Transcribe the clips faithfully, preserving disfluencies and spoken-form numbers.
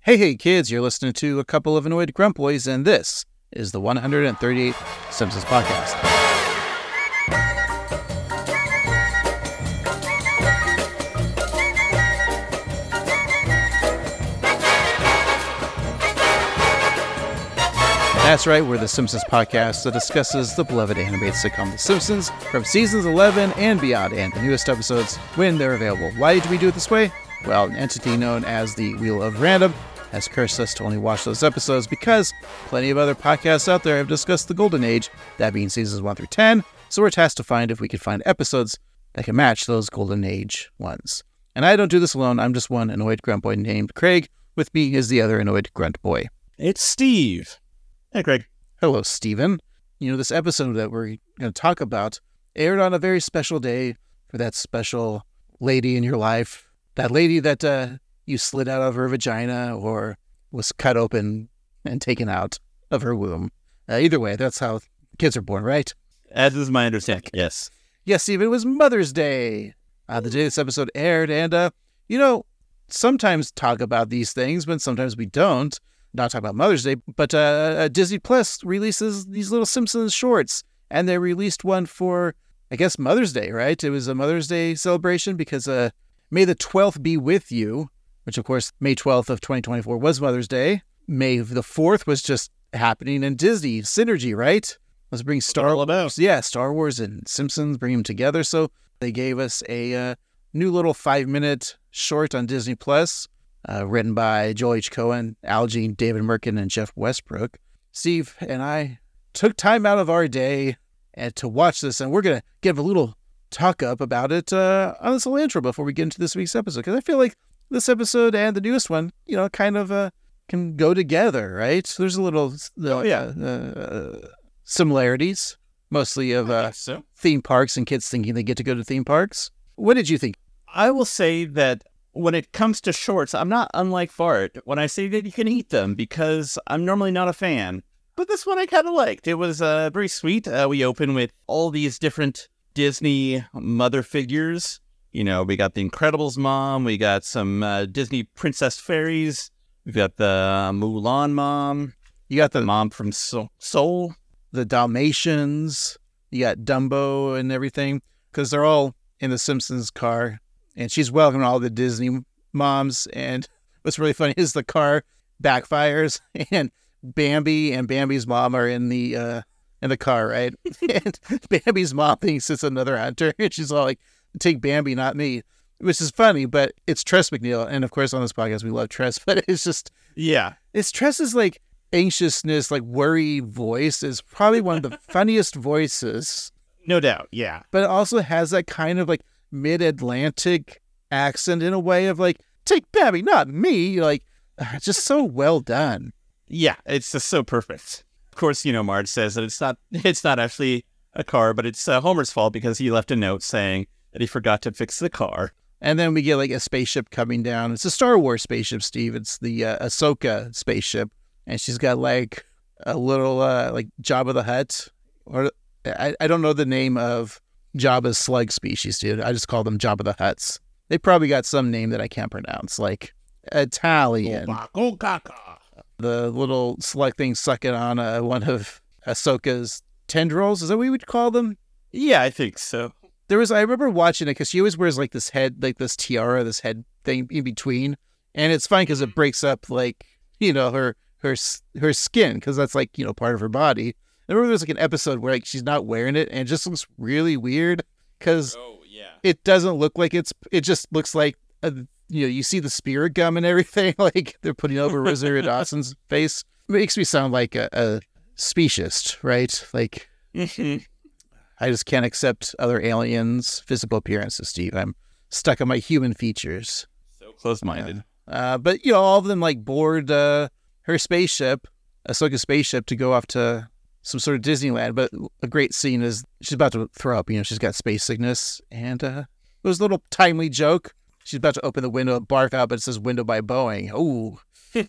Hey, hey, kids, you're listening to a couple of annoyed grunt boys, and this is the one hundred thirty-eighth Simpsons Podcast. That's right, we're the Simpsons Podcast that discusses the beloved animated sitcom The Simpsons from seasons eleven and beyond, and the newest episodes when they're available. Why do we do it this way? Well, an entity known as the Wheel of Random has cursed us to only watch those episodes because plenty of other podcasts out there have discussed the Golden Age, that being seasons one through ten, so we're tasked to find if we can find episodes that can match those Golden Age ones. And I don't do this alone, I'm just one annoyed grunt boy named Craig. With me is the other annoyed grunt boy. It's Steve. Hey, Craig. Hello, Steven. You know, this episode that we're going to talk about aired on a very special day for that special lady in your life. That lady that uh, you slid out of her vagina or was cut open and taken out of her womb. Uh, either way, that's how kids are born, right? As is my understanding, yes. Yes, Steve, it was Mother's Day, uh, the day this episode aired. And, uh, you know, sometimes talk about these things, but sometimes we don't. Not talk about Mother's Day, but uh, Disney Plus releases these little Simpsons shorts. And they released one for, I guess, Mother's Day, right? It was a Mother's Day celebration because uh, May the twelfth be with you, which, of course, May twelfth of twenty twenty-four was Mother's Day. May the fourth was just happening in Disney. Synergy, right? Let's bring Star Wars. Yeah, Star Wars and Simpsons, bring them together. So they gave us a uh, new little five-minute short on Disney Plus, uh, written by Joel H. Cohen, Al Jean, David Merkin, and Jeff Westbrook. Steve and I took time out of our day and to watch this, and we're going to give a little talk up about it uh, on this little intro before we get into this week's episode, because I feel like this episode and the newest one, you know, kind of uh, can go together, right? There's a little, uh, Oh, yeah. uh, similarities, mostly of I uh, think so. theme parks and kids thinking they get to go to theme parks. What did you think? I will say that when it comes to shorts, I'm not unlike Fart when I say that you can eat them because I'm normally not a fan. But this one I kind of liked. It was uh, very sweet. Uh, we open with all these different Disney mother figures. You know, we got the Incredibles mom. We got some uh, Disney princess fairies. We've got the Mulan mom. You got the mom from Soul. Soul. the Dalmatians, you got Dumbo and everything, because they're all in the Simpsons car, and she's welcoming all the Disney moms, and what's really funny is the car backfires, and Bambi and Bambi's mom are in the uh, in the car, right? And Bambi's mom thinks it's another hunter, and she's all like, take Bambi, not me, which is funny, but it's Tress MacNeille, and of course on this podcast we love Tress, but it's just, Yeah. it's Tress's like anxiousness, like worry voice is probably one of the funniest voices, No doubt. Yeah. but it also has that kind of like mid-Atlantic accent in a way of like, take Bambi, not me. Like, uh, just so well done. Yeah, it's just so perfect. Of course, you know, Marge says that it's not it's not actually a car, but it's uh, Homer's fault because he left a note saying that he forgot to fix the car. And then we get like a spaceship coming down. It's a Star Wars spaceship, Steve. It's the uh, Ahsoka spaceship. And she's got like a little uh, like Jabba the Hutt. Or I, I don't know the name of Jabba's slug species, dude. I just call them Jabba the Hutts. They probably got some name that I can't pronounce, like Italian. The little slug thing sucking on uh, one of Ahsoka's tendrils. Is that what we would call them? Yeah, I think so. There was, I remember watching it because she always wears like this head, like this tiara, this head thing in between. And it's fine because it breaks up like, you know, her, her, her skin, because that's like, you know, part of her body. I remember there was like an episode where like she's not wearing it and it just looks really weird because Oh, yeah. it doesn't look like it's, it just looks like, a, you know, you see the spirit gum and everything, like they're putting over Rosario Dawson's face. It makes me sound like a, a speciesist, right? Like, I just can't accept other aliens' physical appearances, Steve. I'm stuck on my human features. So close-minded. Uh, uh, but, you know, all of them like board uh, her spaceship, Ahsoka's spaceship, to go off to some sort of Disneyland. But a great scene is she's about to throw up. You know, she's got space sickness. And uh, it was a little timely joke. She's about to open the window, barf out, but it says window by Boeing. Ooh.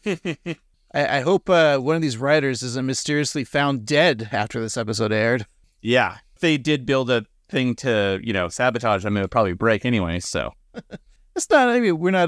I, I hope uh, one of these writers isn't mysteriously found dead after this episode aired. Yeah. If they did build a thing to, you know, sabotage them, it would probably break anyway, so. It's not, I mean, we're not a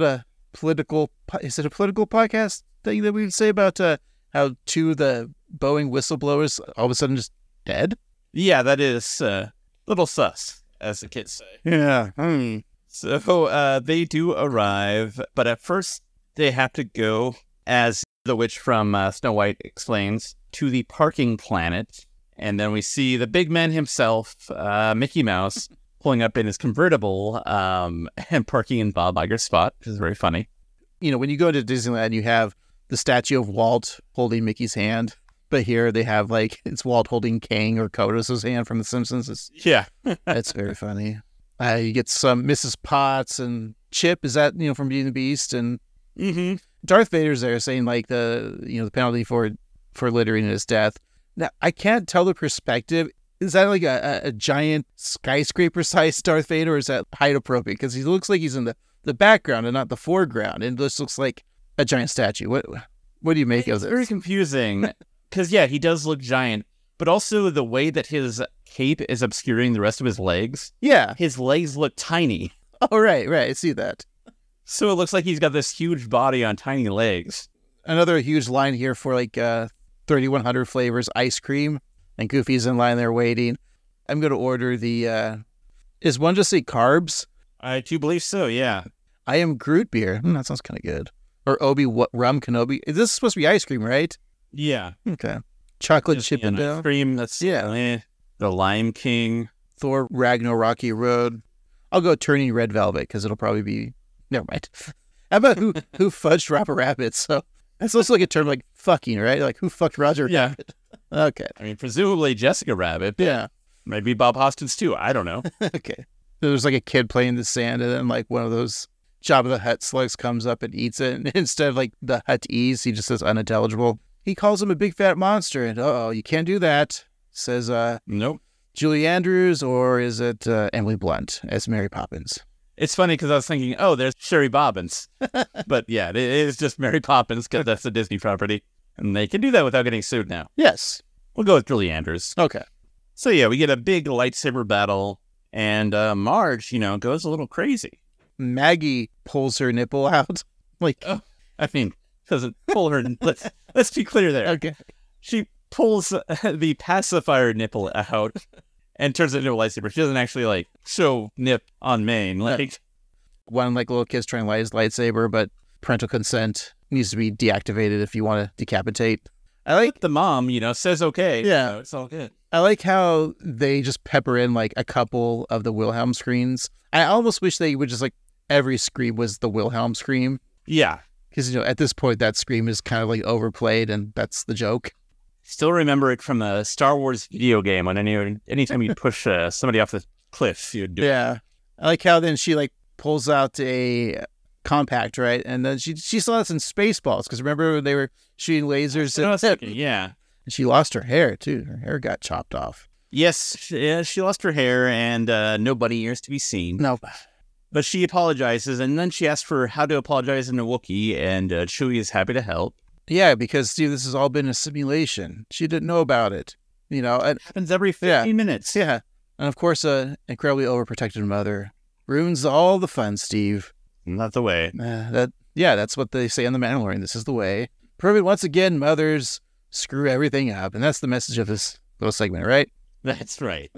political, po- is it a political podcast thing that we would say about uh, how two of the Boeing whistleblowers all of a sudden just dead? Yeah, that is uh, little sus, as the kids say. Yeah. Hmm. So uh, they do arrive, but at first they have to go, as the witch from uh, Snow White explains, to the parking planet. And then we see the big man himself, uh, Mickey Mouse, pulling up in his convertible um, and parking in Bob Iger's spot, which is very funny. You know, when you go to Disneyland, you have the statue of Walt holding Mickey's hand. But here they have, like, it's Walt holding Kang or Kodos' hand from The Simpsons. It's, Yeah. it's very funny. Uh, you get some Missus Potts and Chip. Is that, you know, from Beauty and the Beast? And Mm-hmm. Darth Vader's there saying, like, the, you know, the penalty for for littering his death. Now, I can't tell the perspective. Is that like a, a, a giant skyscraper-sized Darth Vader, or is that height appropriate? Because he looks like he's in the, the background and not the foreground. And this looks like a giant statue. What what do you make It's of this? very confusing, because, yeah, he does look giant, but also the way that his cape is obscuring the rest of his legs, Yeah. his legs look tiny. Oh, right, right. I see that. So it looks like he's got this huge body on tiny legs. Another huge line here for like uh, thirty-one hundred flavors ice cream. And Goofy's in line there waiting. I'm going to order the, uh, is one just say carbs? I do believe so, yeah. I am Groot beer. Hmm, that sounds kind of good. Or Obi what rum Kenobi. Is this supposed to be ice cream, right? Yeah. Okay. Chocolate Just, chip yeah, and an ice dale. cream, that's, Yeah. eh. The Lime King. Thor Ragnarok Road. I'll go turning red velvet because it'll probably be, never mind. How about who, who fudged Rapper Rabbit? So that's also like a term like fucking, right? Like who fucked Roger Yeah. Rabbit? Okay. I mean, presumably Jessica Rabbit. But Yeah. maybe Bob Hoskins, too. I don't know. Okay. There's like a kid playing in the sand, and then like one of those Jabba the Hutt slugs comes up and eats it. And instead of like the Hutt-ese, he just says unintelligible. He calls him a big fat monster, and oh, you can't do that. Says uh, Nope. Julie Andrews, or is it uh, Emily Blunt as Mary Poppins? It's funny because I was thinking, oh, there's Sherry Bobbins. But yeah, it is just Mary Poppins because that's a Disney property. And they can do that without getting sued now. Yes. We'll go with Julie Andrews. Okay. So yeah, we get a big lightsaber battle, and uh, Marge, you know, goes a little crazy. Maggie pulls her nipple out. Like, Oh, I mean, doesn't pull her. let's let's be clear there. okay. She pulls uh, the pacifier nipple out and turns it into a lightsaber. She doesn't actually like show nip on main. Like, One like little kid's trying to light his lightsaber, but parental consent needs to be deactivated if you want to decapitate. I like the mom, you know, says okay. Yeah. so it's all good. I like how they just pepper in like a couple of the Wilhelm screams. I almost wish they would just like every scream was the Wilhelm scream. Yeah. Because, you know, at this point, that scream is kind of like overplayed, and that's the joke. Still remember it from a Star Wars video game when any anytime you push uh, somebody off the cliff, you'd do it. Yeah. I like how then she like pulls out a compact, right? And then she she saw this in Spaceballs, because remember when they were shooting lasers? I was and thinking, yeah. she lost her hair, too. Her hair got chopped off. Yes, she, yeah, she lost her hair and uh, no bunny ears to be seen. No. But she apologizes, and then she asks for how to apologize in a Wookiee, and uh, Chewie is happy to help. Yeah, because, Steve, this has all been a simulation. She didn't know about it. You know, and Happens every Yeah. fifteen minutes. yeah. And of course, a incredibly overprotected mother ruins all the fun, Steve. Not the way. Uh, that yeah, that's what they say on The Mandalorian. This is the way. Proving once again, mothers screw everything up, and that's the message of this little segment, right? That's right.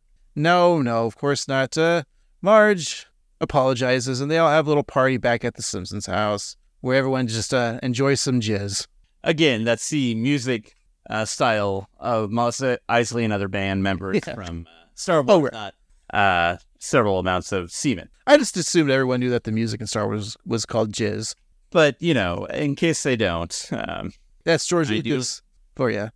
No, no, of course not. Uh, Marge apologizes, and they all have a little party back at the Simpsons house where everyone just uh, enjoys some jizz. Again, that's the music uh, style of Melissa Isley and other band members Yeah. from uh, Star Wars, Oh, right. not uh, several amounts of semen. I just assumed everyone knew that the music in Star Wars was called jizz. But, you know, in case they don't. Um, That's George I do. Lucas for you.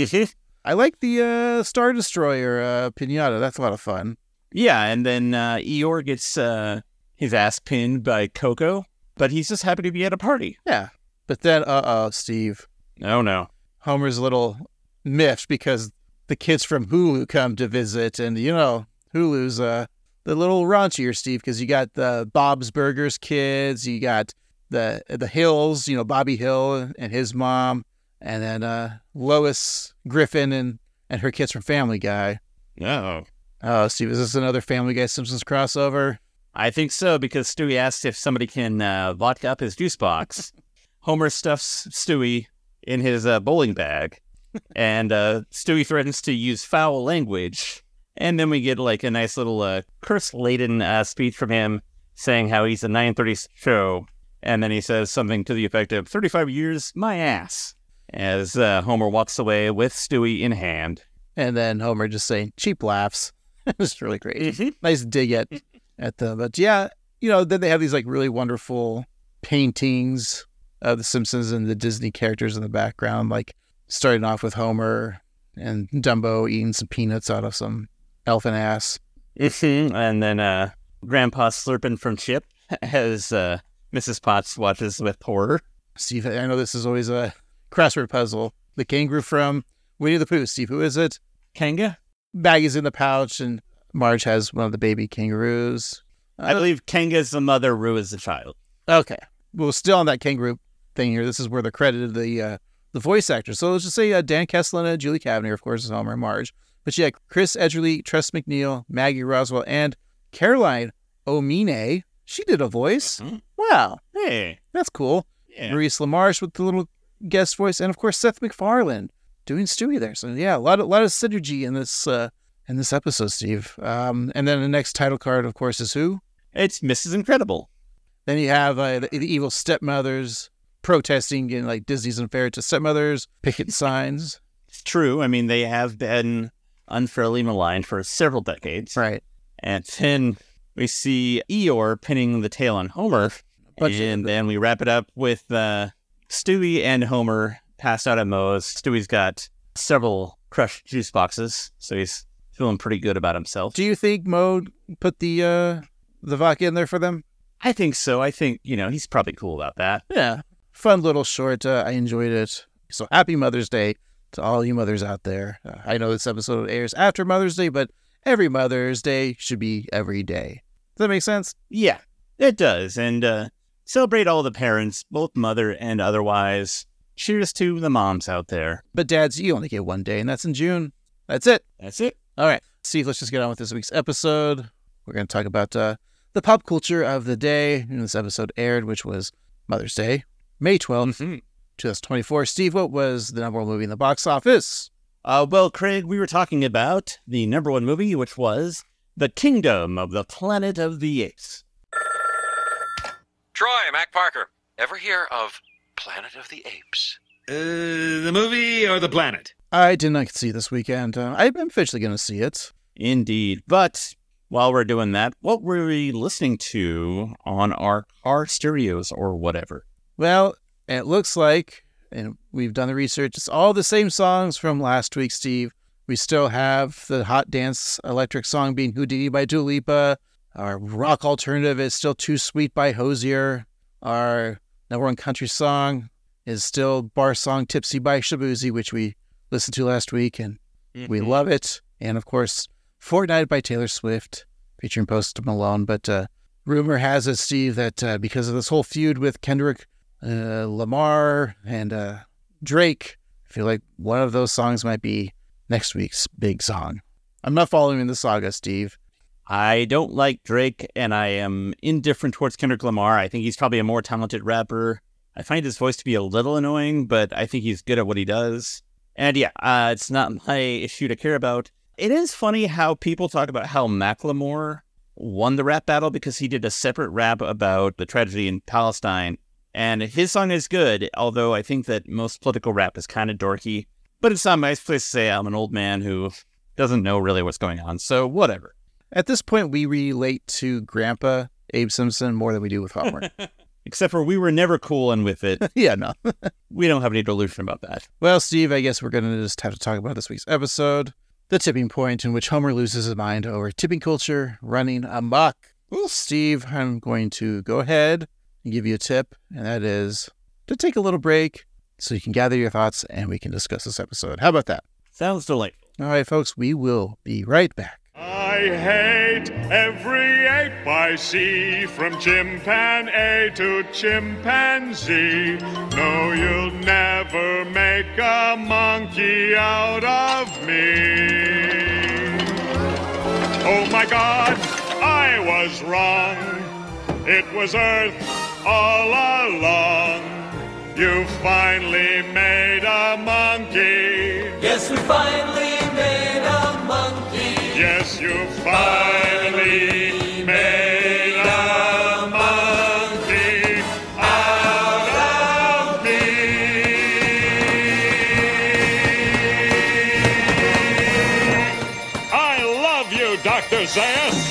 I like the uh, Star Destroyer uh, pinata. That's a lot of fun. yeah, and then uh, Eeyore gets uh, his ass pinned by Coco, but he's just happy to be at a party. Yeah. But then, uh-oh, Steve. Oh, no. Homer's a little miffed because the kids from Hulu come to visit, and, you know, Hulu's uh, the little raunchier, Steve, because you got the Bob's Burgers kids, you got the the Hills, you know, Bobby Hill and his mom, and then uh, Lois Griffin and, and her kids from Family Guy. Oh. Oh, Steve, is this another Family Guy Simpsons crossover? I think so, because Stewie asks if somebody can uh, vodka up his juice box. Homer stuffs Stewie in his uh, bowling bag, and uh, Stewie threatens to use foul language. And then we get like a nice little uh, curse-laden uh, speech from him saying how he's a nine thirty show. And then he says something to the effect of, thirty-five years, my ass, as uh, Homer walks away with Stewie in hand. And then Homer just saying cheap laughs. It's really great. Mm-hmm. Nice dig at, at them. But yeah, you know, then they have these like really wonderful paintings of the Simpsons and the Disney characters in the background, like starting off with Homer and Dumbo eating some peanuts out of some elephant ass. Mm-hmm. And then uh, Grandpa slurping from Chip as uh, Missus Potts watches with horror. Steve, I know this is always a crossword puzzle. The kangaroo from Winnie the Pooh. Steve, who is it? Kanga? Baggy's in the pouch, and Marge has one of the baby kangaroos. Uh, I believe Kanga's the mother, Roo is the child. Okay. Well, still on that kangaroo thing here. This is where they're credited the uh, the voice actors. So let's just say uh, Dan Kessler and Julie Kavner, of course, is Homer and Marge. But yeah, Chris Edgerly, Tress MacNeille, Maggie Roswell, and Caroline Omine. She did a voice. Mm-hmm. Wow. Hey. That's cool. Yeah. Maurice LaMarche with the little guest voice. And, of course, Seth MacFarlane doing Stewie there. So, yeah, a lot of, lot of synergy in this uh, in this episode, Steve. Um, and then the next title card, of course, is who? It's Missus Incredible. Then you have uh, the, the evil stepmothers protesting in, like, Disney's unfair to stepmothers, picket signs. It's true. I mean, they have been unfairly maligned for several decades. Right. And then we see Eeyore pinning the tail on Homer. But and then we wrap it up with uh, Stewie and Homer passed out at Moe's. Stewie's got several crushed juice boxes, so he's feeling pretty good about himself. Do you think Moe put the uh, the vodka in there for them? I think so. I think, you know, he's probably cool about that. Yeah. Fun little short. Uh, I enjoyed it. So happy Mother's Day to all you mothers out there. Uh, I know this episode airs after Mother's Day, but every Mother's Day should be every day. Does that make sense? Yeah, it does. And uh, celebrate all the parents, both mother and otherwise. Cheers to the moms out there. But dads, you only get one day, and that's in June. That's it. That's it. All right. Steve, let's just get on with this week's episode. We're going to talk about uh, the pop culture of the day. And this episode aired, which was Mother's Day, May twelfth, Mm-hmm. twenty twenty-four. Steve, what was the number one movie in the box office? Uh, well, Craig, we were talking about the number one movie, which was The Kingdom of the Planet of the Apes. Troy, Mac Parker. Ever hear of Planet of the Apes? Uh, the movie or the planet? I did not see this weekend. Uh, I'm officially going to see it. Indeed. But while we're doing that, what were we listening to on our car stereos or whatever? Well, it looks like, and we've done the research, it's all the same songs from last week, Steve. We still have the hot dance electric song being Houdini by Dua Lipa. Our rock alternative is still Too Sweet by Hozier. Our number one country song is still Bar Song Tipsy by Shabuzi, which we listened to last week, and mm-hmm. we love it. And, of course, Fortnite by Taylor Swift, featuring Post Malone. But uh, rumor has it, Steve, that uh, because of this whole feud with Kendrick uh, Lamar and uh, Drake, I feel like one of those songs might be next week's big song. I'm not following the saga, Steve. I don't like Drake, and I am indifferent towards Kendrick Lamar. I think he's probably a more talented rapper. I find his voice to be a little annoying, but I think he's good at what he does. And yeah, uh, it's not my issue to care about. It is funny how people talk about how Macklemore won the rap battle because he did a separate rap about the tragedy in Palestine. And his song is good, although I think that most political rap is kind of dorky. But it's not my place to say I'm an old man who doesn't know really what's going on, so whatever. At this point, we relate to Grandpa Abe Simpson more than we do with Homer. Except for we were never cool, and with it, yeah, no. we don't have any delusion about that. Well, Steve, I guess we're going to just have to talk about this week's episode, the tipping point in which Homer loses his mind over tipping culture running amok. Well, Steve, I'm going to go ahead and give you a tip, and that is to take a little break so you can gather your thoughts and we can discuss this episode. How about that? Sounds delightful. All right, folks, we will be right back. I hate every ape I see, from chimpanzee to chimpanzee. No, you'll never make a monkey out of me. Oh my God, I was wrong. It was Earth all along. You finally made a monkey. Yes, we finally made a monkey. Yes, you finally made a monkey out of me. I love you, Doctor Zayas.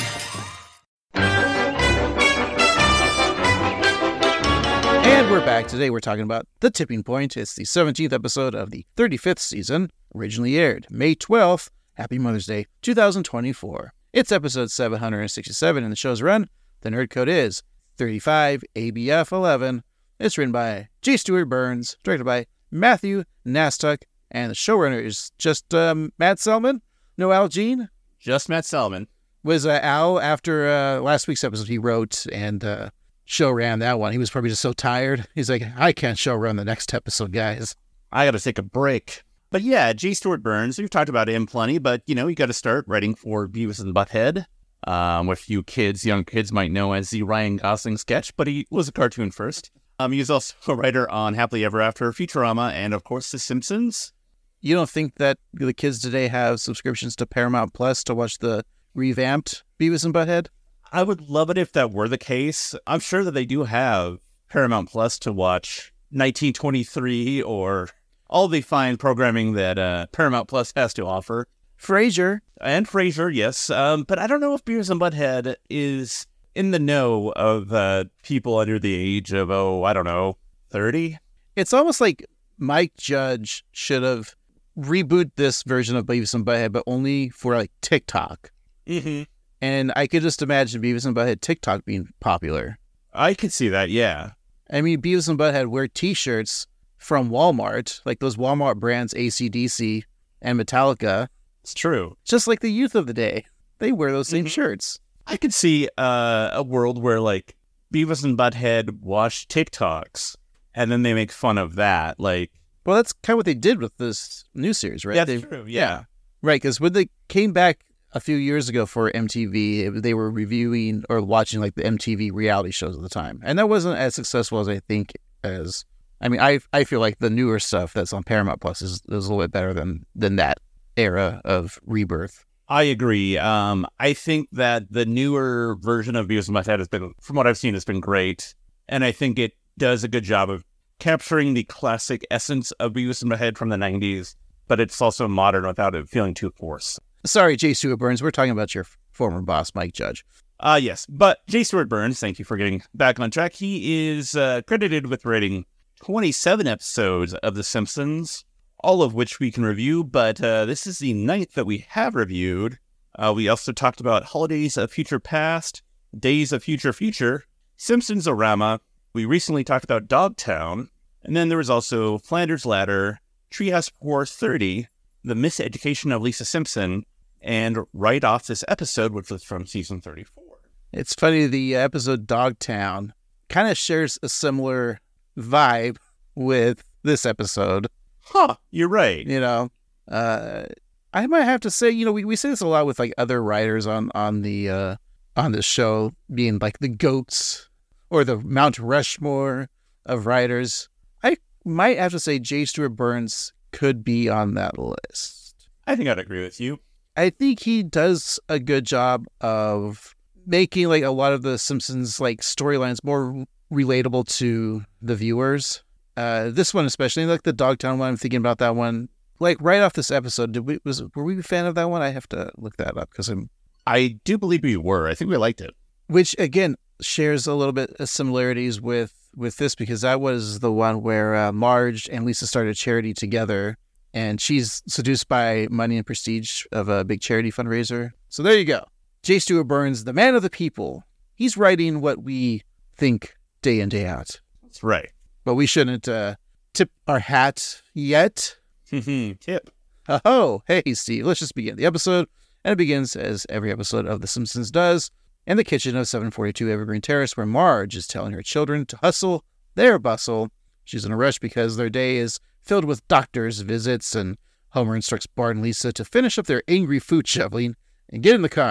And we're back. Today we're talking about The Tipping Point. It's the seventeenth episode of the thirty-fifth season, originally aired May twelfth. Happy Mother's Day, two thousand twenty-four. It's episode seven hundred sixty-seven in the show's run. The nerd code is thirty-five A B F eleven. It's written by J. Stewart Burns, directed by Matthew Nastuk, and the showrunner is just um, Matt Selman. No Al Jean. Just Matt Selman. Was uh, Al, after uh, last week's episode, he wrote and uh, show ran that one. He was probably just so tired. He's like, I can't show run the next episode, guys. I got to take a break. But yeah, J. Stewart Burns, we've talked about him plenty, but, you know, you got to start writing for Beavis and Butthead, um, which you kids, young kids might know as the Ryan Gosling sketch, but he was a cartoon first. Um, he was also a writer on Happily Ever After, Futurama, and, of course, The Simpsons. You don't think that the kids today have subscriptions to Paramount Plus to watch the revamped Beavis and Butthead? I would love it if that were the case. I'm sure that they do have Paramount Plus to watch nineteen twenty-three or all the fine programming that uh, Paramount Plus has to offer. Frasier. And Frasier, yes. Um, but I don't know if Beavis and Butthead is in the know of uh, people under the age of, oh, I don't know, thirty? It's almost like Mike Judge should have rebooted this version of Beavis and Butthead, but only for like TikTok. Mm-hmm. And I could just imagine Beavis and Butthead TikTok being popular. I could see that, yeah. I mean, Beavis and Butthead wear t-shirts from Walmart, like those Walmart brands, A C D C and Metallica. It's true. Just like the youth of the day. They wear those same Mm-hmm. shirts. I could see uh, a world where, like, Beavis and Butthead watch TikToks, and then they make fun of that. Like, Well, that's kind of what they did with this new series, right? yeah, They- that's true, yeah. Right, because when they came back a few years ago for M T V, it- they were reviewing or watching like the M T V reality shows at the time. And that wasn't as successful as I think as, I mean, I I feel like the newer stuff that's on Paramount Plus is, is a little bit better than, than that era of Rebirth. I agree. Um, I think that the newer version of Beavis and Butthead has been, from what I've seen, has been great. And I think it does a good job of capturing the classic essence of Beavis and Butthead from the nineties, but it's also modern without it feeling too forced. Sorry, J. Stewart Burns, we're talking about your former boss, Mike Judge. Uh, yes, but J. Stewart Burns, thank you for getting back on track. He is uh, credited with writing twenty-seven episodes of The Simpsons, all of which we can review, but uh, this is the ninth that we have reviewed. Uh, we also talked about Holidays of Future Past, Days of Future Future, Simpsons-orama. We recently talked about Dogtown, and then there was also Flanders Ladder, Treehouse four thirty, The Miseducation of Lisa Simpson, and right off this episode, which was from season thirty-four. It's funny, the episode Dogtown kind of shares a similar vibe with this episode. Huh, you're right. You know, uh, I might have to say, you know, we, we say this a lot with like other writers on, on the, uh, on the show being like the GOATs or the Mount Rushmore of writers. I might have to say J. Stewart Burns could be on that list. I think I'd agree with you. I think he does a good job of making like a lot of the Simpsons like storylines more relatable to the viewers. Uh, this one especially, like the Dogtown one, I'm thinking about that one. Like right off this episode, did we was were we a fan of that one? I have to look that up because I'm. I do believe we were. I think we liked it. Which again shares a little bit of similarities with with this because that was the one where uh, Marge and Lisa started a charity together, and she's seduced by money and prestige of a big charity fundraiser. So there you go. J. Stewart Burns, the man of the people. He's writing what we think day in, day out. That's right. But we shouldn't uh, tip our hat yet. Tip. Oh, hey, Steve, let's just begin the episode. And it begins, as every episode of The Simpsons does, in the kitchen of seven forty-two Evergreen Terrace, where Marge is telling her children to hustle their bustle. She's in a rush because their day is filled with doctors' visits, and Homer instructs Bart and Lisa to finish up their angry food shoveling and get in the car.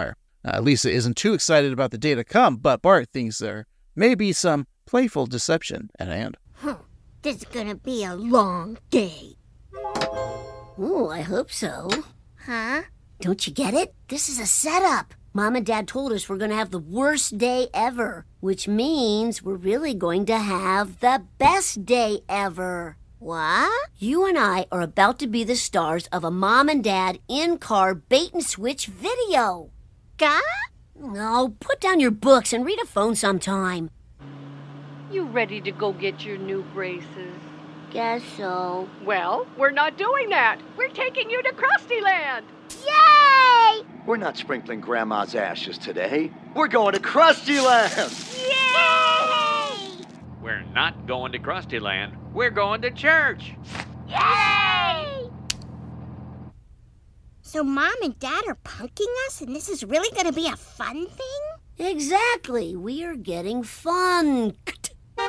Uh, Lisa isn't too excited about the day to come, but Bart thinks there may be some playful deception at hand. Huh. This is gonna be a long day. Oh, I hope so. Huh? Don't you get it? This is a setup. Mom and Dad told us we're gonna have the worst day ever, which means we're really going to have the best day ever. What? You and I are about to be the stars of a Mom and Dad in-car bait-and-switch video. Gah? No, put down your books and read a phone sometime. You ready to go get your new braces? Guess so. Well, we're not doing that. We're taking you to Krusty Land. Yay! We're not sprinkling Grandma's ashes today. We're going to Krusty Land! Yay! We're not going to Krusty Land. We're going to church. Yay! So Mom and Dad are punking us, and this is really going to be a fun thing? Exactly. We are getting funked.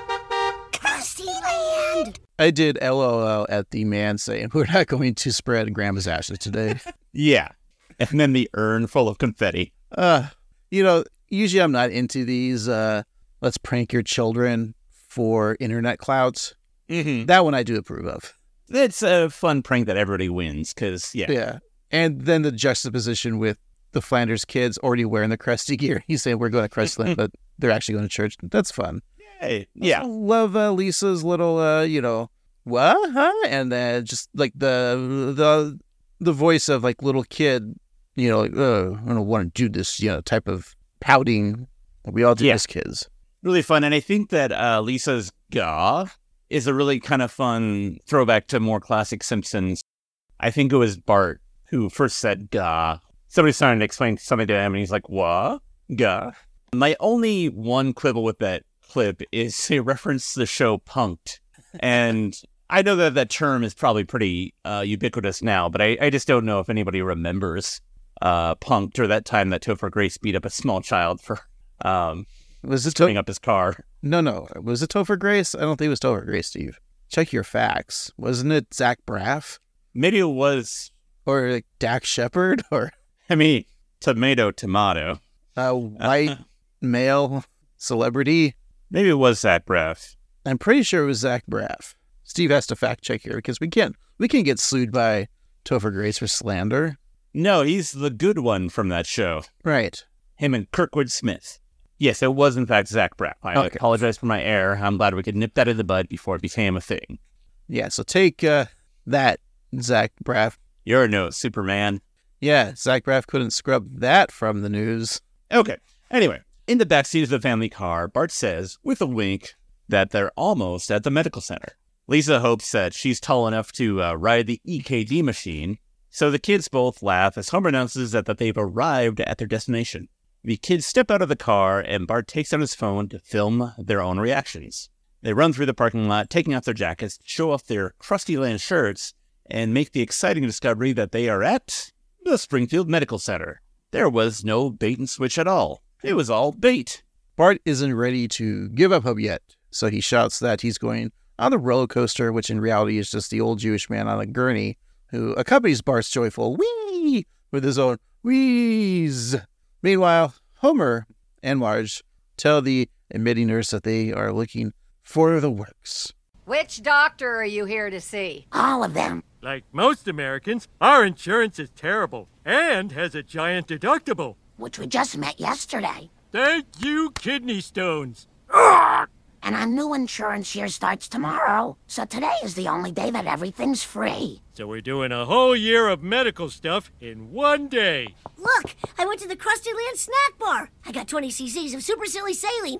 Krusty Land! I did L O L at the man saying, we're not going to spread Grandma's ashes today. Yeah. And then the urn full of confetti. Uh, you know, usually I'm not into these, uh, let's prank your children for internet clouds. Mm-hmm. That one I do approve of. It's a fun prank that everybody wins, because, yeah. Yeah. And then the juxtaposition with the Flanders kids already wearing the Krusty gear. He's saying we're going to Krusty Land, but they're actually going to church. That's fun. Hey, yeah. I love uh, Lisa's little, uh, you know, what, huh? And then just like the the the voice of like little kid, you know, like, oh, I don't want to do this, you know, type of pouting that we all do Yeah. as kids. Really fun. And I think that uh, Lisa's gah is a really kind of fun throwback to more classic Simpsons. I think it was Bart who first said gah. Somebody's starting to explain something to him, and he's like, what? Gah. My only one quibble with that clip is a reference to the show Punk'd. And I know that that term is probably pretty uh, ubiquitous now, but I, I just don't know if anybody remembers uh, Punk'd, or that time that Topher Grace beat up a small child for um, Was it putting to- up his car. No, no. Was it Topher Grace? I don't think it was Topher Grace, Steve. Check your facts. Wasn't it Zach Braff? Maybe it was, Or like Dak Shepard? Or I mean, tomato, tomato. a white male celebrity? Maybe it was Zach Braff. I'm pretty sure it was Zach Braff. Steve has to fact check here because we can't we can get sued by Topher Grace for slander. No, he's the good one from that show. Right. Him and Kirkwood Smith. Yes, it was in fact Zach Braff. I Okay. apologize for my error. I'm glad we could nip that in the bud before it became a thing. Yeah, so take uh, that, Zach Braff. You're no Superman. Yeah, Zach Braff couldn't scrub that from the news. Okay. Anyway, in the backseat of the family car, Bart says, with a wink, that they're almost at the medical center. Lisa hopes that she's tall enough to uh, ride the E K G machine, so the kids both laugh as Homer announces that, that they've arrived at their destination. The kids step out of the car, and Bart takes out his phone to film their own reactions. They run through the parking lot, taking off their jackets, show off their Krusty Land shirts, and make the exciting discovery that they are at the Springfield Medical Center. There was no bait and switch at all. It was all bait. Bart isn't ready to give up hope yet, so he shouts that he's going on the roller coaster, which in reality is just the old Jewish man on a gurney who accompanies Bart's joyful whee with his own wheeze. Meanwhile, Homer and Marge tell the admitting nurse that they are looking for the works. Which doctor are you here to see? All of them. Like most Americans, our insurance is terrible and has a giant deductible. Which we just met yesterday. Thank you, kidney stones. And our new insurance year starts tomorrow. So today is the only day that everything's free. So we're doing a whole year of medical stuff in one day. Look, I went to the Krusty Land snack bar. I got twenty cc's of super silly saline.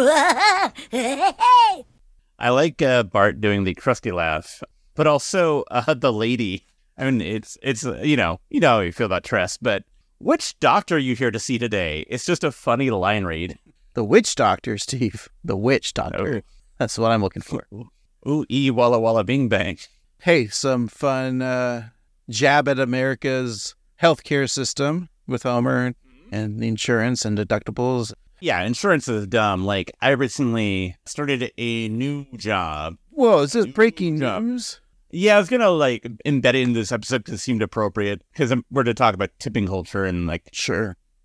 I like uh, Bart doing the Krusty laugh, but also uh, the lady. I mean, it's, it's uh, you know, you know how you feel about Tress, but which doctor are you here to see today? It's just a funny line read. The witch doctor, Steve. The witch doctor. Oh. That's what I'm looking for. Ooh, ee, walla, walla, bing, bang. Hey, some fun uh, jab at America's healthcare system with Homer and the insurance and deductibles. Yeah, insurance is dumb. Like, I recently started a new job. Whoa, is this breaking job. news? Yeah, I was gonna like embed it in this episode because it seemed appropriate because we're to talk about tipping culture and like Sure.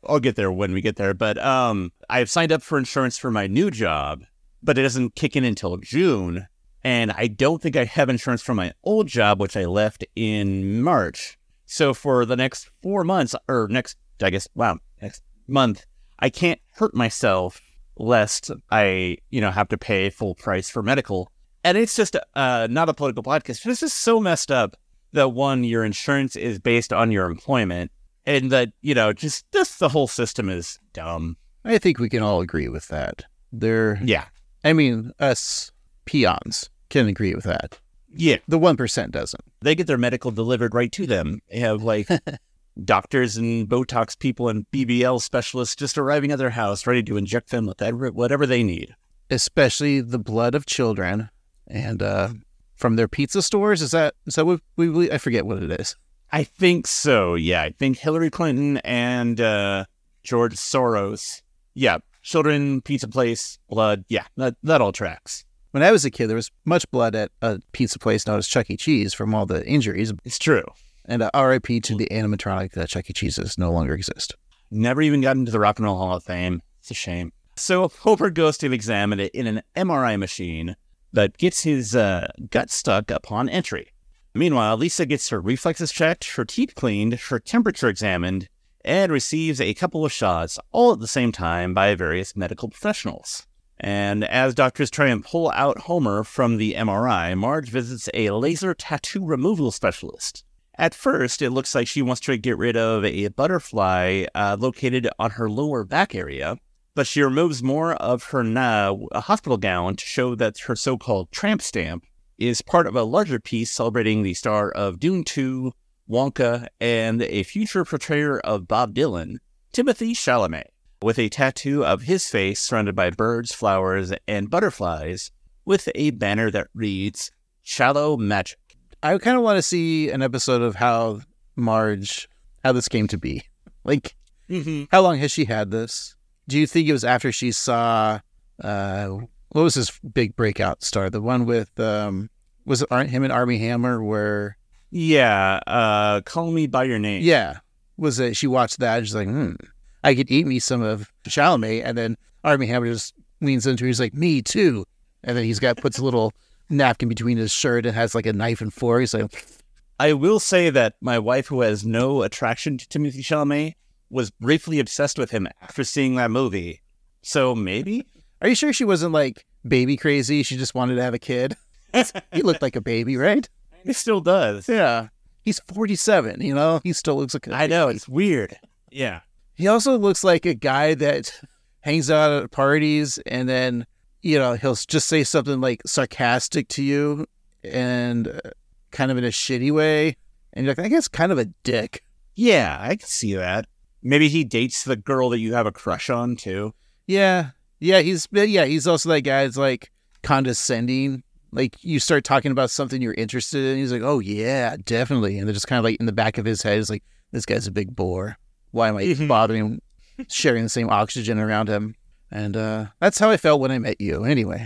I'll get there when we get there. But um, I've signed up for insurance for my new job, but it doesn't kick in until June. And I don't think I have insurance for my old job, which I left in March. So for the next four months, or next, I guess, wow, next month, I can't hurt myself lest I, you know, have to pay full price for medical. And it's just uh, not a political podcast. This is so messed up that, one, your insurance is based on your employment, and that, you know, just, just the whole system is dumb. I think we can all agree with that. They're, yeah. I mean, us peons can agree with that. Yeah. The one percent doesn't. They get their medical delivered right to them. They have, like, doctors and Botox people and B B L specialists just arriving at their house, ready to inject them with that, whatever they need. Especially the blood of children. And uh, from their pizza stores, is that, is that what we, we, I forget what it is. I think so, yeah. I think Hillary Clinton and uh, George Soros. Yeah, children, pizza place, blood. Yeah, that, that all tracks. When I was a kid, there was much blood at a pizza place known as Chuck E. Cheese from all the injuries. It's true. And uh, R I P to the animatronic that Chuck E. Cheese's no longer exist. Never even got into the Rock and Roll Hall of Fame. It's a shame. So Homer goes to examine it in an M R I machine that gets his uh, gut stuck upon entry. Meanwhile, Lisa gets her reflexes checked, her teeth cleaned, her temperature examined, and receives a couple of shots, all at the same time, by various medical professionals. And as doctors try and pull out Homer from the M R I, Marge visits a laser tattoo removal specialist. At first, it looks like she wants to get rid of a butterfly uh, located on her lower back area, but she removes more of her uh, hospital gown to show that her so-called tramp stamp is part of a larger piece celebrating the star of Dune two, Wonka, and a future portrayer of Bob Dylan, Timothy Chalamet, with a tattoo of his face surrounded by birds, flowers, and butterflies, with a banner that reads, Shallow Magic. I kind of want to see an episode of how Marge, how this came to be. Like, mm-hmm. How long has she had this? Do you think it was after she saw, uh, what was his big breakout star? The one with, um, was it him and Armie Hammer where? Yeah, uh, Call Me By Your Name. Yeah. Was it, she watched that and she's like, hmm, I could eat me some of Chalamet. And then Armie Hammer just leans into her. He's like, me too. And then he's got, puts a little napkin between his shirt and has like a knife and fork. He's like, I will say that my wife, who has no attraction to Timothy Chalamet, was briefly obsessed with him after seeing that movie. So maybe? Are you sure she wasn't like baby crazy? She just wanted to have a kid? He looked like a baby, right? He still does. Yeah. He's forty-seven, you know? He still looks like a I know, it's weird. Yeah. He also looks like a guy that hangs out at parties and then, you know, he'll just say something like sarcastic to you and uh, kind of in a shitty way. And you're like, I guess kind of a dick. Yeah, I can see that. Maybe he dates the girl that you have a crush on, too. Yeah. Yeah, he's yeah, he's also that guy that's like condescending. Like you start talking about something you're interested in. He's like, oh, yeah, definitely. And they're just kind of like in the back of his head is like, this guy's a big bore. Why am I mm-hmm. bothering sharing the same oxygen around him? And uh, that's how I felt when I met you. Anyway.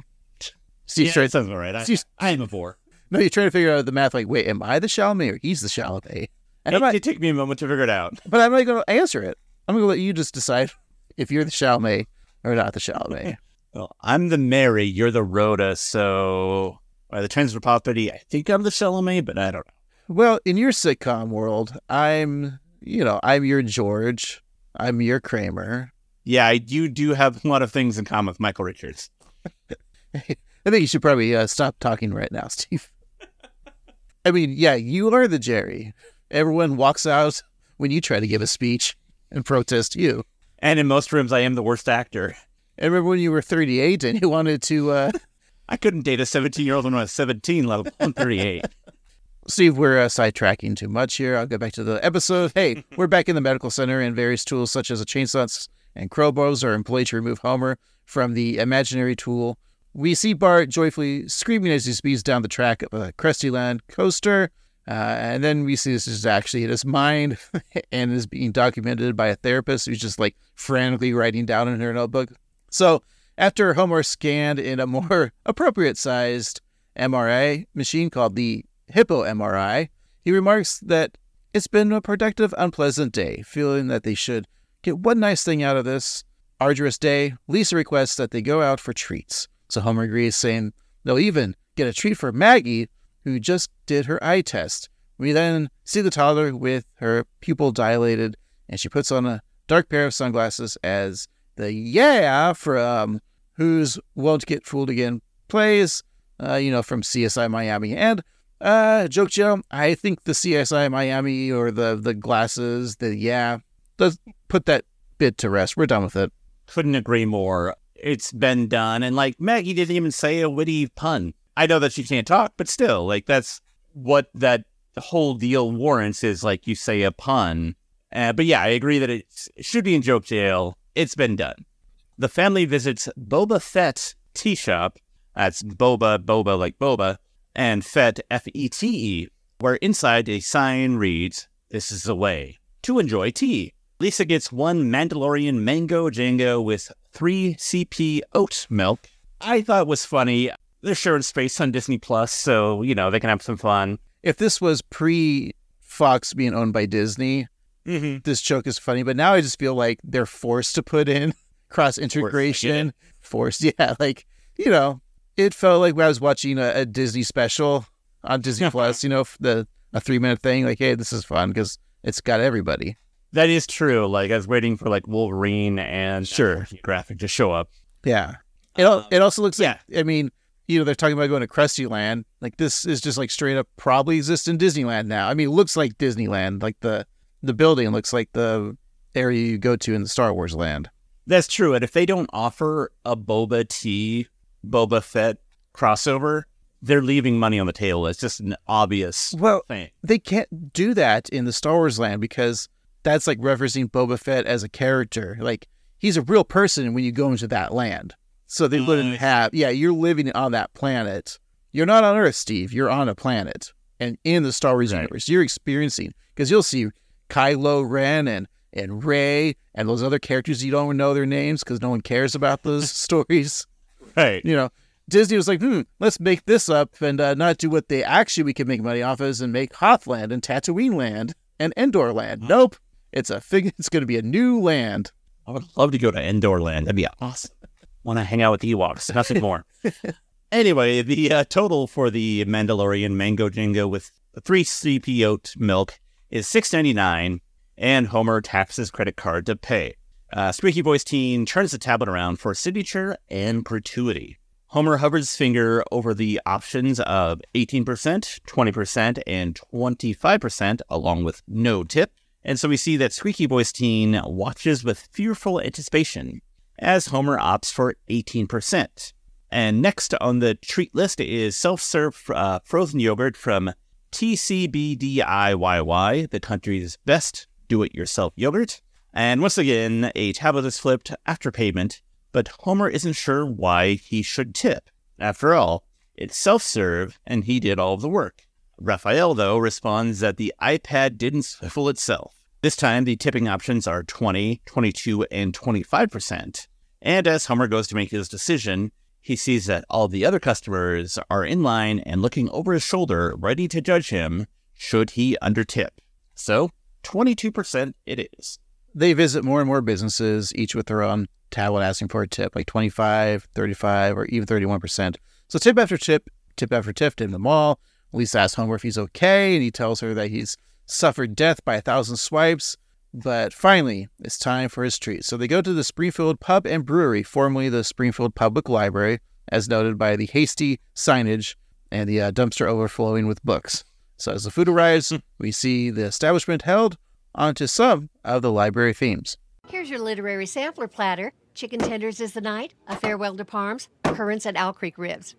Steve yeah, that sounds all right. I, Steve, I am a bore. No, you're trying to figure out the math. Like, wait, am I the Chalamet or he's the Chalamet? And it not, did take me a moment to figure it out. But I'm not going to answer it. I'm going to let you just decide if you're the Chalamet or not the Chalamet. Well, I'm the Mary, you're the Rhoda, so by the transfer property, I think I'm the Chalamet, but I don't know. Well, in your sitcom world, I'm, you know, I'm your George. I'm your Kramer. Yeah, I, you do have a lot of things in common with Michael Richards. I think you should probably uh, stop talking right now, Steve. I mean, yeah, you are the Jerry. Everyone walks out when you try to give a speech and protest you. And in most rooms, I am the worst actor. I remember when you were thirty-eight and you wanted to... Uh... I couldn't date a seventeen-year-old when I was seventeen, let alone thirty-eight. Steve, we're uh, sidetracking too much here. I'll go back to the episode. Hey, we're back in the medical center, and various tools such as a chainsaw and crowbars are employed to remove Homer from the imaginary tool. We see Bart joyfully screaming as he speeds down the track of a Krusty Land coaster. Uh, and then we see this is actually in his mind and is being documented by a therapist who's just like frantically writing down in her notebook. So after Homer scanned in a more appropriate sized M R I machine called the Hippo M R I, he remarks that it's been a productive, unpleasant day, feeling that they should get one nice thing out of this arduous day. Lisa requests that they go out for treats. So Homer agrees, saying they'll even get a treat for Maggie, who just did her eye test. We then see the toddler with her pupil dilated, and she puts on a dark pair of sunglasses as the yeah from Who's Won't Get Fooled Again plays, uh, you know, from C S I Miami. And uh, joke Joe, I think the C S I Miami or the, the glasses, the yeah, does put that bit to rest. We're done with it. Couldn't agree more. It's been done. And like Maggie didn't even say a witty pun. I know that she can't talk, but still, like that's what that whole deal warrants is like you say a pun. Uh, but yeah, I agree that it's, it should be in joke jail. It's been done. The family visits Boba Fett tea shop. That's Boba, Boba like Boba, and Fett, F E T E, where inside a sign reads, "This is the way to enjoy tea." Lisa gets one Mandalorian Mango Jango with three C P oat milk. I thought it was funny. They're sharing space on Disney Plus, so, you know, they can have some fun. If this was pre-Fox being owned by Disney, mm-hmm. this joke is funny, but now I just feel like they're forced to put in cross-integration. Forced, yeah, like, you know, it felt like when I was watching a, a Disney special on Disney Plus, you know, the a three-minute thing, like, hey, this is fun because it's got everybody. That is true. Like, I was waiting for, like, Wolverine and sure. Graphic to show up. Yeah. It, um, it also looks yeah. like, I mean, you know, they're talking about going to Krusty Land. Like, this is just, like, straight up probably exists in Disneyland now. I mean, it looks like Disneyland. Like, the, the building looks like the area you go to in the Star Wars land. That's true. And if they don't offer a Boba Tea, Boba Fett crossover, they're leaving money on the table. It's just an obvious well, thing. They can't do that in the Star Wars land because that's like referencing Boba Fett as a character. Like, he's a real person when you go into that land. So they wouldn't have, yeah, you're living on that planet. You're not on Earth, Steve. You're on a planet. And in the Star Wars right. universe, you're experiencing, because you'll see Kylo Ren and, and Rey and those other characters. You don't even know their names because no one cares about those stories. Right. You know, Disney was like, hmm, let's make this up and uh, not do what they actually we can make money off of and make Hothland and Tatooine Land and Endor Land. Nope. It's a fig- It's going to be a new land. I would love to go to Endor Land. That'd be awesome. Want to hang out with the Ewoks. Nothing more. Anyway, the uh, total for the Mandalorian Mango Jango with three C P oat milk is six ninety-nine, and Homer taps his credit card to pay. Uh, Squeaky Voice Teen turns the tablet around for signature and gratuity. Homer hovers his finger over the options of eighteen percent, twenty percent, and twenty-five percent, along with no tip. And so we see that Squeaky Voice Teen watches with fearful anticipation as Homer opts for eighteen percent. And next on the treat list is self-serve uh, frozen yogurt from T C B D I Y Y, the country's best do-it-yourself yogurt. And once again, a tablet is flipped after payment, but Homer isn't sure why he should tip. After all, it's self-serve, and he did all of the work. Raphael, though, responds that the iPad didn't swivel itself. This time, the tipping options are twenty, twenty-two, and twenty-five percent. And as Homer goes to make his decision, he sees that all the other customers are in line and looking over his shoulder, ready to judge him should he undertip. So, twenty-two percent it is. They visit more and more businesses, each with their own tablet asking for a tip, like twenty-five, thirty-five, or even thirty-one percent. So tip after tip, tip after tip in the mall. Lisa asks Homer if he's okay, and he tells her that he's suffered death by a thousand swipes. But finally, it's time for his treat. So they go to the Springfield Pub and Brewery, formerly the Springfield Public Library, as noted by the hasty signage and the uh, dumpster overflowing with books. So as the food arrives, we see the establishment held onto some of the library themes. Here's your literary sampler platter. Chicken tenders is the night, a farewell to Parms, currants and Owl Creek ribs.